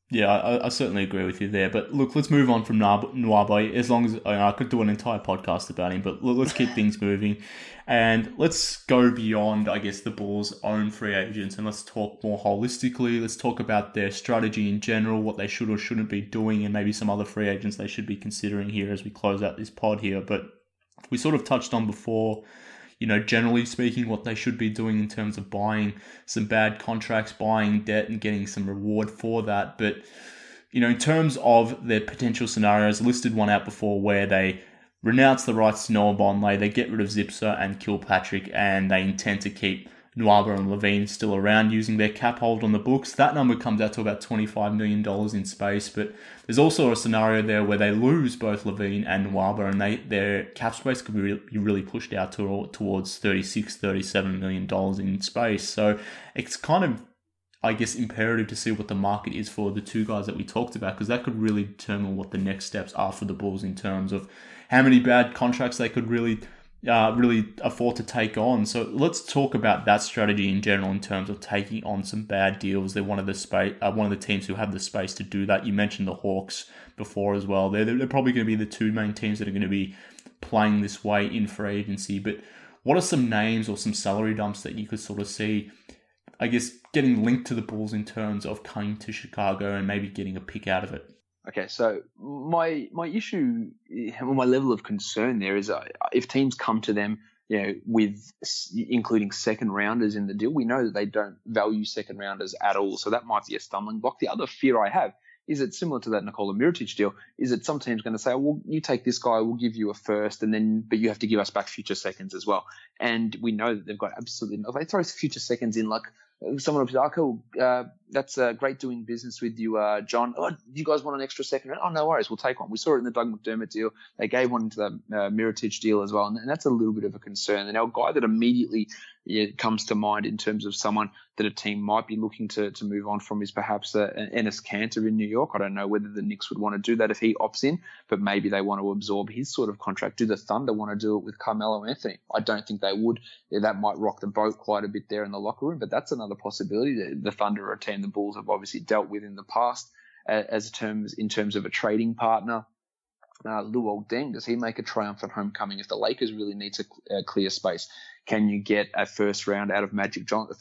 Yeah, I certainly agree with you there. But look, let's move on from Nwaba. As long as I could do an entire podcast about him, but let's keep things moving. And let's go beyond, I guess, the Bulls' own free agents, and let's talk more holistically. Let's talk about their strategy in general, what they should or shouldn't be doing, and maybe some other free agents they should be considering here as we close out this pod here. But we sort of touched on before, generally speaking, what they should be doing in terms of buying some bad contracts, buying debt and getting some reward for that. But, in terms of their potential scenarios, I listed one out before where they renounce the rights to Noah Vonleh, they get rid of Zipser and Kilpatrick, and they intend to keep Nwaba and LaVine still around using their cap hold on the books. That number comes out to about $25 million in space, but there's also a scenario there where they lose both LaVine and Nwaba, and their cap space could be really pushed out towards $36, $37 million in space. So it's kind of, I guess, imperative to see what the market is for the two guys that we talked about, because that could really determine what the next steps are for the Bulls in terms of how many bad contracts they could really afford to take on. So let's talk about that strategy in general in terms of taking on some bad deals. They're one of the teams who have the space to do that. You mentioned the Hawks before as well. They're probably going to be the two main teams that are going to be playing this way in free agency. But what are some names or some salary dumps that you could sort of see, I guess, getting linked to the Bulls in terms of coming to Chicago and maybe getting a pick out of it? Okay, so my issue, my level of concern there is if teams come to them, with including second rounders in the deal, we know that they don't value second rounders at all. So that might be a stumbling block. The other fear I have is it similar to that Nikola Mirotic deal, is that some team's going to say, well, you take this guy, we'll give you a first, but you have to give us back future seconds as well. And we know that they've got absolutely, if they throw future seconds in, like someone will be like, oh, cool, that's great doing business with you, John. Oh, do you guys want an extra second round? Oh, no worries, we'll take one. We saw it in the Doug McDermott deal. They gave one into the Mirotic deal as well, and that's a little bit of a concern. And our guy that immediately comes to mind in terms of someone that a team might be looking to move on from is perhaps Enes Kanter in New York. I don't know whether the Knicks would want to do that if he opts in, but maybe they want to absorb his sort of contract. Do the Thunder want to do it with Carmelo Anthony? I don't think they would. That might rock the boat quite a bit there in the locker room, but that's another possibility. The Thunder are a team the Bulls have obviously dealt with in the past in terms of a trading partner. Luol Deng, does he make a triumphant homecoming if the Lakers really need to clear space? Can you get a first round out of Magic Johnson?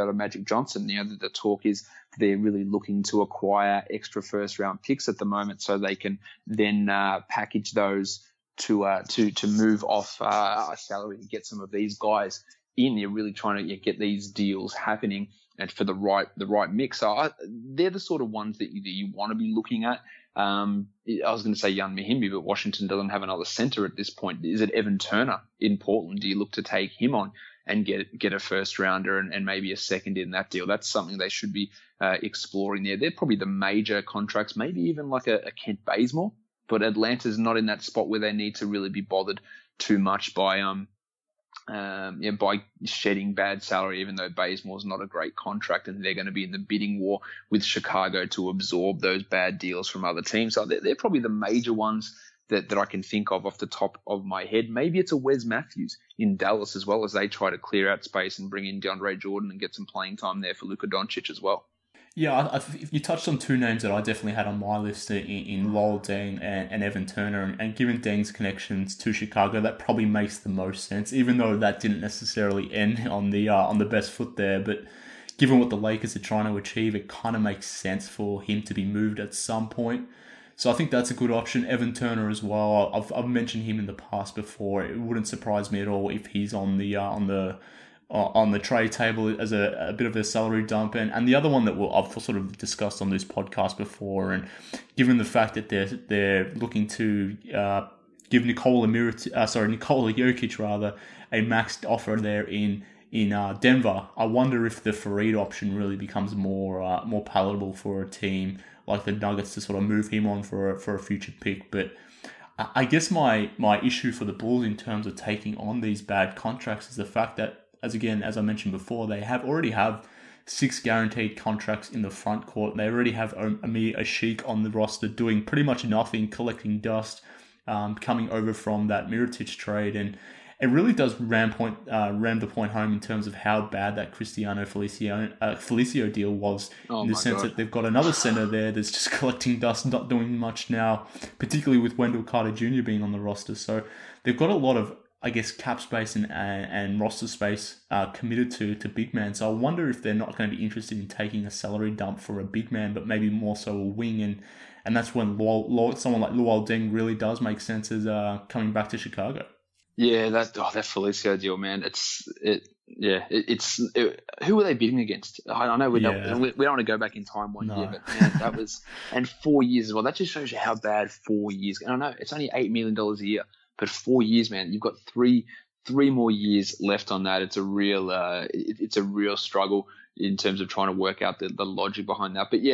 The talk is they're really looking to acquire extra first round picks at the moment, so they can then package those to move off a salary and get some of these guys in. You're really trying to get these deals happening and for the right mix. So they're the sort of ones that you want to be looking at. I was going to say Jan Mahimbi, but Washington doesn't have another center at this point. Is it Evan Turner in Portland? Do you look to take him on and get a first rounder and maybe a second in that deal? That's something they should be exploring there. They're probably the major contracts, maybe even like a Kent Bazemore, but Atlanta's not in that spot where they need to really be bothered too much by shedding bad salary, even though Bazemore's not a great contract, and they're going to be in the bidding war with Chicago to absorb those bad deals from other teams. So they're probably the major ones that I can think of off the top of my head. Maybe it's a Wes Matthews in Dallas as well, as they try to clear out space and bring in DeAndre Jordan and get some playing time there for Luka Doncic as well. Yeah, you touched on two names that I definitely had on my list in Luol Deng and Evan Turner, and given Deng's connections to Chicago, that probably makes the most sense, even though that didn't necessarily end on the best foot there. But given what the Lakers are trying to achieve, it kind of makes sense for him to be moved at some point. So I think that's a good option. Evan Turner as well. I've mentioned him in the past before. It wouldn't surprise me at all if he's on the trade table as a bit of a salary dump. And the other one that I've sort of discussed on this podcast before, and given the fact that they're looking to give Nikola Jokic a maxed offer there in Denver, I wonder if the Fareed option really becomes more palatable for a team like the Nuggets to sort of move him on for a future pick. But I guess my issue for the Bulls in terms of taking on these bad contracts is the fact that, as I mentioned before, they already have 6 guaranteed contracts in the front court. They already have Amir Ashik on the roster doing pretty much nothing, collecting dust, coming over from that Mirotic trade. it really does ram the point home in terms of how bad that Cristiano Felicio deal was, in the sense that they've got another centre there that's just collecting dust, not doing much now, particularly with Wendell Carter Jr. being on the roster. So they've got a lot of, I guess, cap space and roster space committed to big man. So I wonder if they're not going to be interested in taking a salary dump for a big man, but maybe more so a wing. And that's when someone like Luol Deng really does make sense as coming back to Chicago. Yeah, that Felicio deal, man. Who were they bidding against? I know we don't want to go back in time one year, but man, that was, and 4 years as well. That just shows you how bad 4 years. And I know it's only $8 million a year, but 4 years, man, you've got three more years left on that. It's a real struggle in terms of trying to work out the logic behind that. But yeah,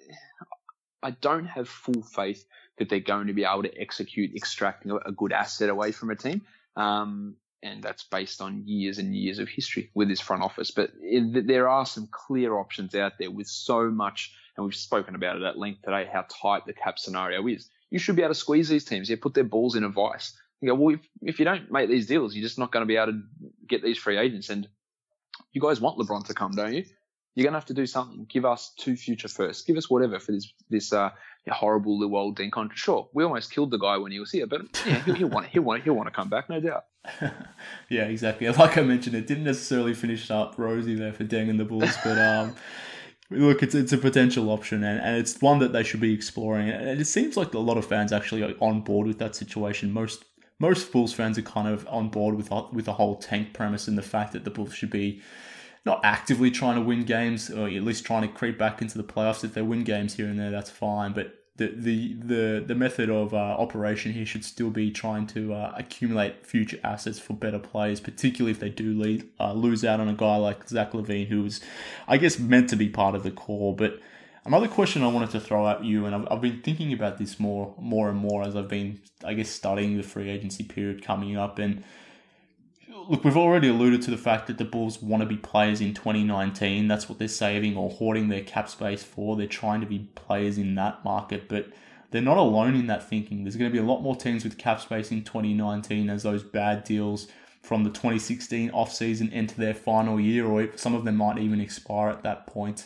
I don't have full faith that they're going to be able to execute extracting a good asset away from a team. And that's based on years and years of history with this front office. But there are some clear options out there with so much, and we've spoken about it at length today, how tight the cap scenario is. You should be able to squeeze these teams. Put their balls in a vice. You go, well, if you don't make these deals, you're just not going to be able to get these free agents. And you guys want LeBron to come, don't you? You're going to have to do something. Give us 2 future firsts. Give us whatever for this horrible Luol Deng contract. Sure, we almost killed the guy when he was here, but yeah, he'll want to come back, no doubt. Yeah, exactly. Like I mentioned, it didn't necessarily finish up rosy there for Deng and the Bulls, but look, it's a potential option, and it's one that they should be exploring. And it seems like a lot of fans actually are on board with that situation. Most Bulls fans are kind of on board with the whole tank premise and the fact that the Bulls should be not actively trying to win games, or at least trying to creep back into the playoffs. If they win games here and there, that's fine. But the method of operation here should still be trying to accumulate future assets for better players, particularly if they do lose out on a guy like Zach LaVine, who was, I guess, meant to be part of the core. But another question I wanted to throw at you, and I've been thinking about this more and more as I've been, I guess, studying the free agency period coming up. And look, we've already alluded to the fact that the Bulls want to be players in 2019. That's what they're saving or hoarding their cap space for. They're trying to be players in that market, but they're not alone in that thinking. There's going to be a lot more teams with cap space in 2019 as those bad deals from the 2016 offseason enter their final year, or some of them might even expire at that point.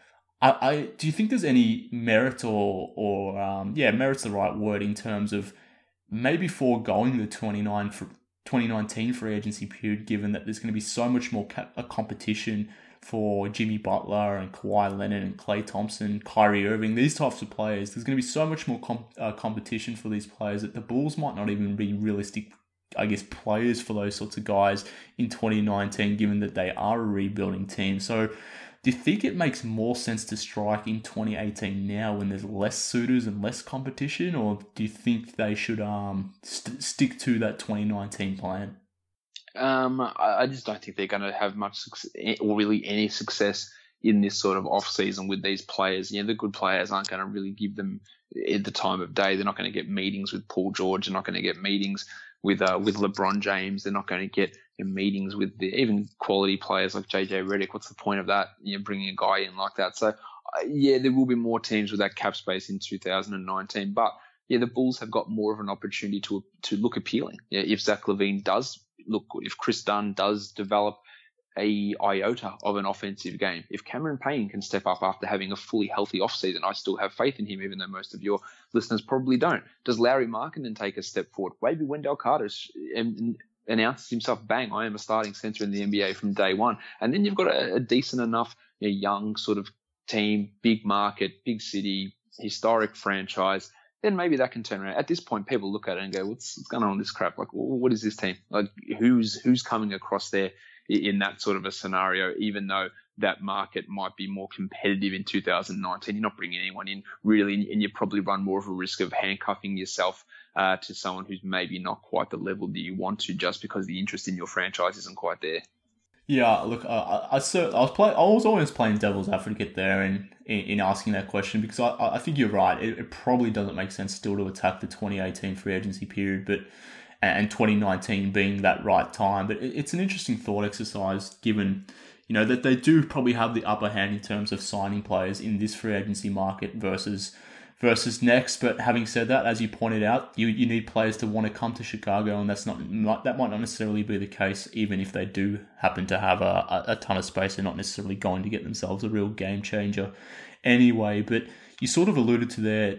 Do you think there's any merit merit's the right word, in terms of maybe foregoing the 2019 free agency period, given that there's going to be so much more competition for Jimmy Butler and Kawhi Leonard and Klay Thompson, Kyrie Irving, these types of players? There's going to be so much more competition for these players that the Bulls might not even be realistic, I guess, players for those sorts of guys in 2019, given that they are a rebuilding team. So do you think it makes more sense to strike in 2018 now when there's less suitors and less competition, or do you think they should stick to that 2019 plan? I just don't think they're going to have much success, or really any success, in this sort of off season with these players. The good players aren't going to really give them at the time of day. They're not going to get meetings with Paul George. They're not going to get meetings with LeBron James. They're not going to get meetings with even quality players like JJ Redick. What's the point of that? Bringing a guy in like that. So there will be more teams with that cap space in 2019. But the Bulls have got more of an opportunity to look appealing. If Zach LaVine does look good, if Chris Dunn does develop a iota of an offensive game, if Cameron Payne can step up after having a fully healthy offseason, I still have faith in him, even though most of your listeners probably don't. Does Lauri Markkanen take a step forward? Maybe Wendell Carter announces himself, bang, I am a starting center in the NBA from day one. And then you've got a decent enough young sort of team, big market, big city, historic franchise. Then maybe that can turn around. At this point, people look at it and go, what's going on with this crap? Like, what is this team? Like, who's coming across there in that sort of a scenario, even though that market might be more competitive in 2019. You're not bringing anyone in really, and you probably run more of a risk of handcuffing yourself to someone who's maybe not quite the level that you want to, just because the interest in your franchise isn't quite there. Yeah, look, I was always playing devil's advocate there in asking that question, because I think you're right. It probably doesn't make sense still to attack the 2018 free agency period, and 2019 being that right time. But it's an interesting thought exercise, given that they do probably have the upper hand in terms of signing players in this free agency market versus versus next. But having said that, as you pointed out, you need players to want to come to Chicago, and that might not necessarily be the case. Even if they do happen to have a ton of space, they're not necessarily going to get themselves a real game changer anyway. But you sort of alluded to there,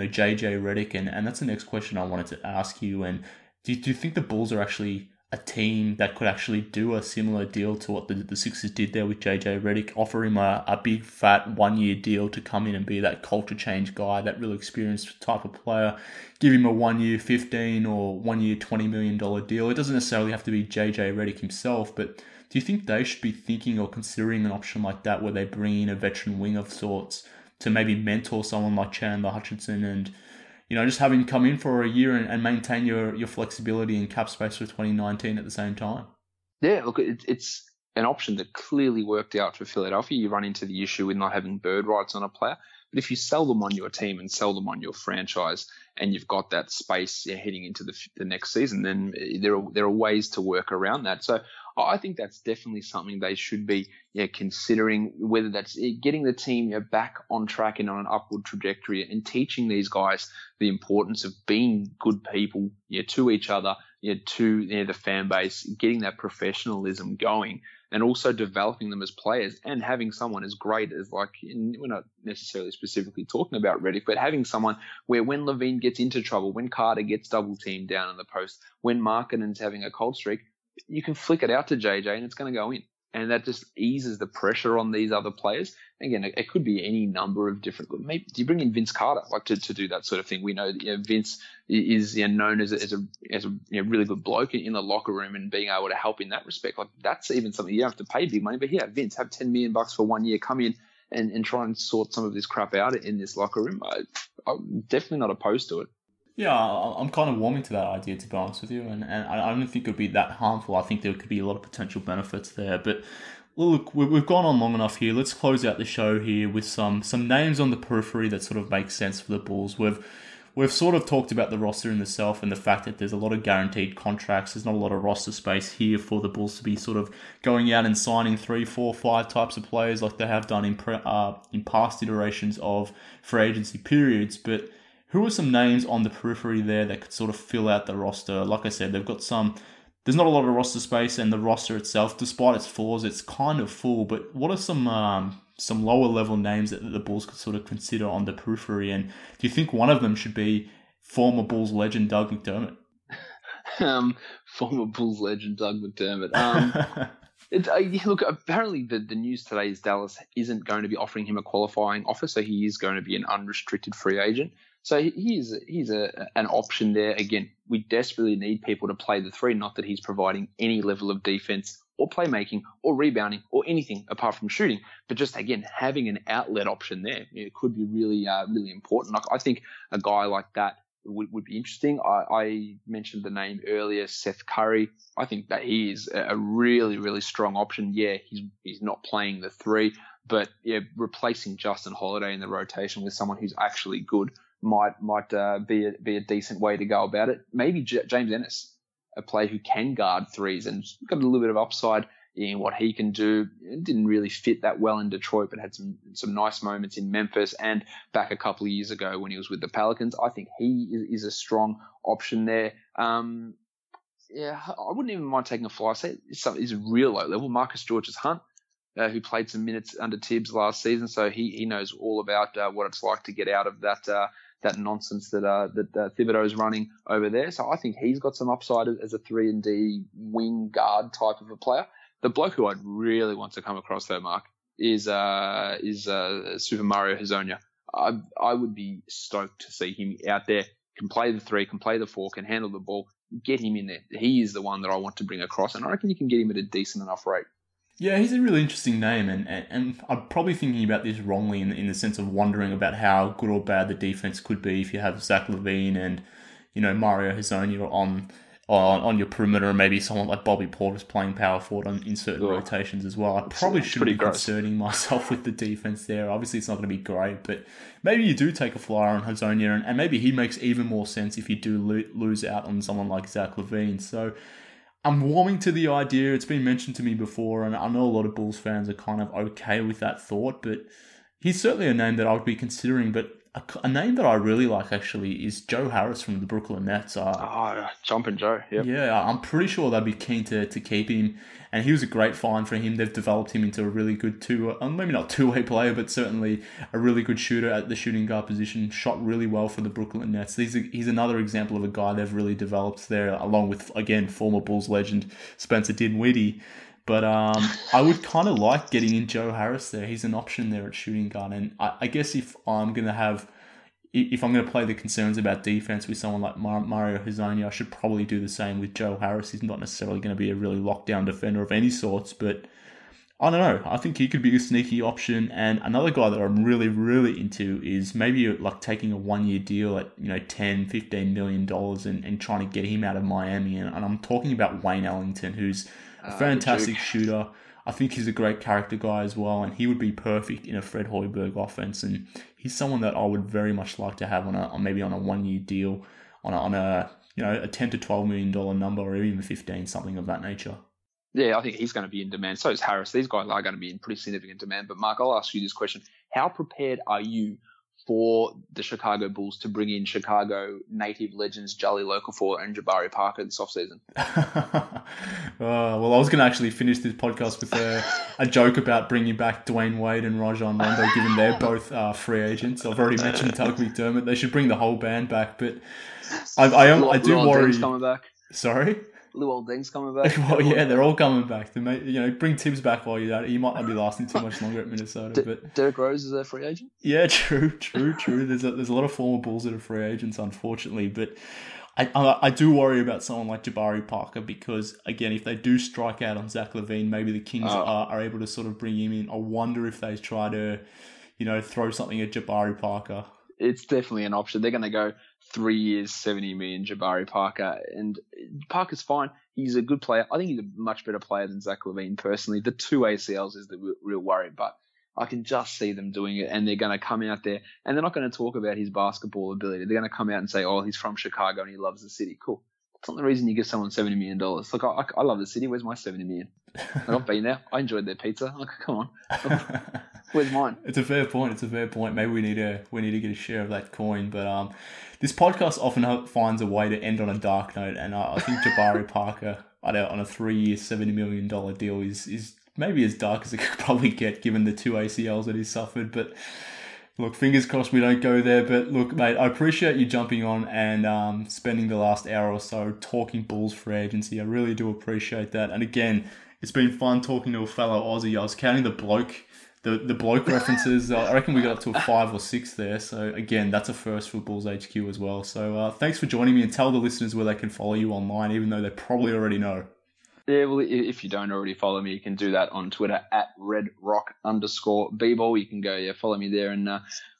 JJ Redick, and that's the next question I wanted to ask you. And do you think the Bulls are actually a team that could actually do a similar deal to what the Sixers did there with JJ Redick, offer him a big fat 1-year deal to come in and be that culture change guy, that real experienced type of player, give him a 1-year $15 or 1-year $20 million deal? It doesn't necessarily have to be JJ Redick himself, but do you think they should be thinking or considering an option like that where they bring in a veteran wing of sorts to maybe mentor someone like Chandler Hutchinson and just have him come in for a year and maintain your flexibility and cap space for 2019 at the same time? Yeah, look, it's an option that clearly worked out for Philadelphia. You run into the issue with not having bird rights on a player. But if you sell them on your team and sell them on your franchise and you've got that space heading into the next season, then there are ways to work around that. So I think that's definitely something they should be considering, whether that's getting the team back on track and on an upward trajectory and teaching these guys the importance of being good people to each other, to the fan base, getting that professionalism going, and also developing them as players and having someone as great as we're not necessarily specifically talking about Redick, but having someone where when Levine gets into trouble, when Carter gets double teamed down in the post, when Markkanen's having a cold streak, you can flick it out to JJ and it's going to go in. And that just eases the pressure on these other players. Again, it could be any number of different. Maybe do you bring in Vince Carter to do that sort of thing? We know that Vince is known as a really good bloke in the locker room and being able to help in that respect. That's even something you don't have to pay big money. But Vince, have $10 million for 1 year, come in and try and sort some of this crap out in this locker room. I'm definitely not opposed to it. Yeah, I'm kind of warming to that idea, to be honest with you, and I don't think it would be that harmful. I think there could be a lot of potential benefits there. But look, we've gone on long enough here. Let's close out the show here with some names on the periphery that sort of make sense for the Bulls. We've sort of talked about the roster in itself and the fact that there's a lot of guaranteed contracts. There's not a lot of roster space here for the Bulls to be sort of going out and signing 3, 4, 5 types of players like they have done in past iterations of free agency periods. But who are some names on the periphery there that could sort of fill out the roster? Like I said, they've got there's not a lot of roster space, and the roster itself, despite its flaws, it's kind of full. But what are some lower level names that the Bulls could sort of consider on the periphery? And do you think one of them should be former Bulls legend Doug McDermott? Former Bulls legend Doug McDermott. Look, apparently the news today is Dallas isn't going to be offering him a qualifying offer, so he is going to be an unrestricted free agent. So he's an option there. Again, we desperately need people to play the 3, not that he's providing any level of defense or playmaking or rebounding or anything apart from shooting, but just, again, having an outlet option there could be really, really important. I think a guy like that would be interesting. I mentioned the name earlier, Seth Curry. I think that he is a really, really strong option. Yeah, he's not playing the 3, but replacing Justin Holiday in the rotation with someone who's actually good might be a decent way to go about it. Maybe James Ennis, a player who can guard 3s and got a little bit of upside in what he can do. It didn't really fit that well in Detroit, but had some nice moments in Memphis and back a couple of years ago when he was with the Pelicans. I think he is a strong option there. I wouldn't even mind taking a flyer. Say he's a real low level. Marcus Georges-Hunt, who played some minutes under Tibbs last season, so he knows all about what it's like to get out of that nonsense that Thibodeau is running over there. So I think he's got some upside as a 3-and-D wing guard type of a player. The bloke who I'd really want to come across though, Mark, is Super Mario Hezonja. I would be stoked to see him out there. Can play the 3, can play the 4, can handle the ball. Get him in there. He is the one that I want to bring across, and I reckon you can get him at a decent enough rate. Yeah, he's a really interesting name, and I'm probably thinking about this wrongly in the sense of wondering about how good or bad the defense could be if you have Zach LaVine and Mario Hezonja on your perimeter, and maybe someone like Bobby Portis playing power forward in certain rotations as well. I probably shouldn't be concerning myself with the defense there. Obviously, it's not going to be great, but maybe you do take a flyer on Hezonja, and maybe he makes even more sense if you do lose out on someone like Zach LaVine. So I'm warming to the idea. It's been mentioned to me before, and I know a lot of Bulls fans are kind of okay with that thought, but he's certainly a name that I would be considering. But a name that I really like actually is Joe Harris from the Brooklyn Nets. Jumping Joe. Yep. Yeah, I'm pretty sure they'd be keen to keep him, and he was a great find for him. They've developed him into a really good maybe not two-way player, but certainly a really good shooter at the shooting guard position. Shot really well for the Brooklyn Nets. He's another example of a guy they've really developed there, along with, again, former Bulls legend Spencer Dinwiddie. But I would kind of like getting in Joe Harris there. He's an option there at shooting guard. And I guess if I'm going to play the concerns about defense with someone like Mario Hezonja, I should probably do the same with Joe Harris. He's not necessarily going to be a really lockdown defender of any sorts, but I don't know. I think he could be a sneaky option. And another guy that I'm really, really into is maybe like taking a 1-year deal at, $10, $15 million and trying to get him out of Miami. And I'm talking about Wayne Ellington, who's a fantastic shooter. I think he's a great character guy as well, and he would be perfect in a Fred Hoiberg offense. And he's someone that I would very much like to have maybe on a 1-year deal, on a $10 to $12 million number, or even 15, something of that nature. Yeah, I think he's going to be in demand. So is Harris. These guys are going to be in pretty significant demand. But Mark, I'll ask you this question: how prepared are you for the Chicago Bulls to bring in Chicago native legends Jahlil Okafor and Jabari Parker this offseason? Well, I was going to actually finish this podcast with a joke about bringing back Dwayne Wade and Rajon Rondo, given they're both free agents. I've already mentioned Doug McDermott. They should bring the whole band back, but I do worry. Coming back. Sorry? Luol Deng's coming back. Well, yeah, they're all coming back. Bring Tibbs back while you're at it. He might not be lasting too much longer at Minnesota. But Derrick Rose is a free agent? Yeah, true. There's a lot of former Bulls that are free agents, unfortunately. But I do worry about someone like Jabari Parker because, again, if they do strike out on Zach LaVine, maybe the Kings are able to sort of bring him in. I wonder if they try to, throw something at Jabari Parker. It's definitely an option. They're going to go 3 years, $70 million, Jabari Parker. And Parker's fine. He's a good player. I think he's a much better player than Zach LaVine personally. The 2 ACLs is the real worry, but I can just see them doing it, and they're going to come out there, and they're not going to talk about his basketball ability. They're going to come out and say, oh, he's from Chicago and he loves the city. Cool. That's not the reason you give someone $70 million. Look, I love the city. Where's my $70 million? I've been there. I enjoyed their pizza. Like, come on. Where's mine? It's a fair point. Maybe we need to get a share of that coin. But this podcast often finds a way to end on a dark note, and I think Jabari Parker on a 3-year, $70 million deal is maybe as dark as it could probably get, given the 2 ACLs that he's suffered. But look, fingers crossed we don't go there. But look, mate, I appreciate you jumping on and spending the last hour or so talking Bulls free agency. I really do appreciate that. And again, it's been fun talking to a fellow Aussie. I was counting the bloke references. I reckon we got up to a 5 or 6 there. So again, that's a first for Bulls HQ as well. So thanks for joining me, and tell the listeners where they can follow you online, even though they probably already know. Yeah, well, if you don't already follow me, you can do that on Twitter at redrock_bball. You can go, follow me there, and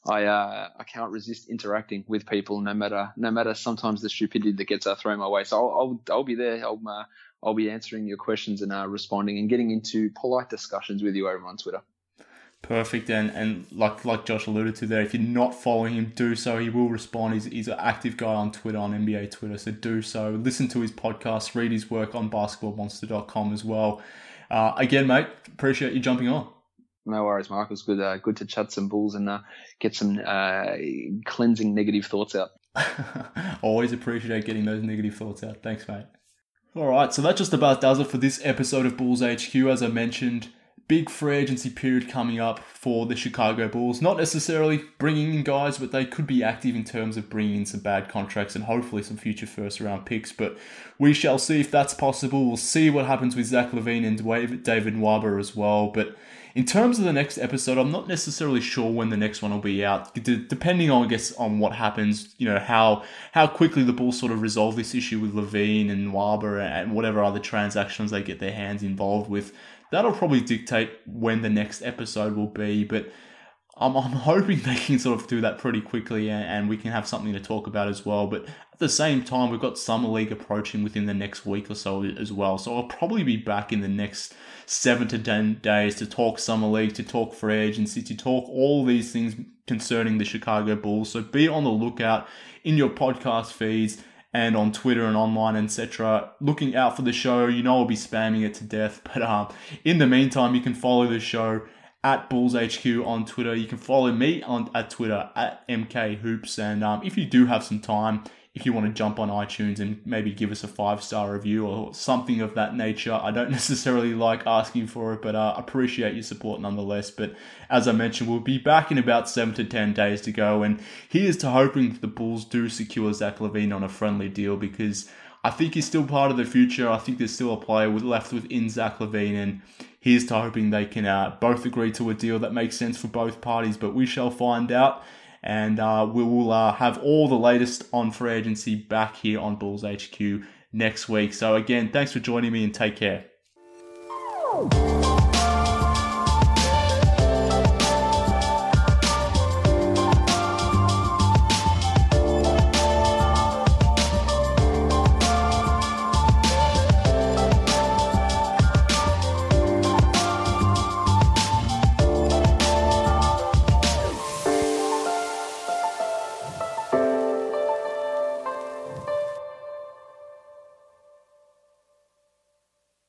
I can't resist interacting with people, no matter sometimes the stupidity that gets thrown my way. So I'll be there. I'll be answering your questions and responding and getting into polite discussions with you over on Twitter. Perfect, and like Josh alluded to there, if you're not following him, do so. He will respond. He's an active guy on Twitter, on NBA Twitter, so do so. Listen to his podcast, read his work on basketballmonster.com as well. Again, mate, appreciate you jumping on. No worries, Mark. It was good to chat some Bulls and get some cleansing negative thoughts out. Always appreciate getting those negative thoughts out. Thanks, mate. All right, so that just about does it for this episode of Bulls HQ. As I mentioned, big free agency period coming up for the Chicago Bulls. Not necessarily bringing in guys, but they could be active in terms of bringing in some bad contracts and hopefully some future first-round picks. But we shall see if that's possible. We'll see what happens with Zach LaVine and David Nwaba as well. But in terms of the next episode, I'm not necessarily sure when the next one will be out, depending on, I guess, on what happens, how quickly the Bulls sort of resolve this issue with LaVine and Nwaba and whatever other transactions they get their hands involved with. That'll probably dictate when the next episode will be, but I'm hoping they can sort of do that pretty quickly and we can have something to talk about as well. But at the same time, we've got Summer League approaching within the next week or so as well. So I'll probably be back in the next 7 to 10 days to talk Summer League, to talk free agency, to talk all these things concerning the Chicago Bulls. So be on the lookout in your podcast feeds and on Twitter and online, etc. Looking out for the show. I'll be spamming it to death. But in the meantime, you can follow the show at Bulls HQ on Twitter. You can follow me at Twitter at MK Hoops. And if you do have some time, if you want to jump on iTunes and maybe give us a 5-star review or something of that nature, I don't necessarily like asking for it, but appreciate your support nonetheless. But as I mentioned, we'll be back in about 7 to 10 days to go. And here's to hoping that the Bulls do secure Zach LaVine on a friendly deal, because I think he's still part of the future. I think there's still a player left within Zach LaVine, and here's to hoping they can both agree to a deal that makes sense for both parties. But we shall find out. And we will have all the latest on free agency back here on Bulls HQ next week. So again, thanks for joining me and take care.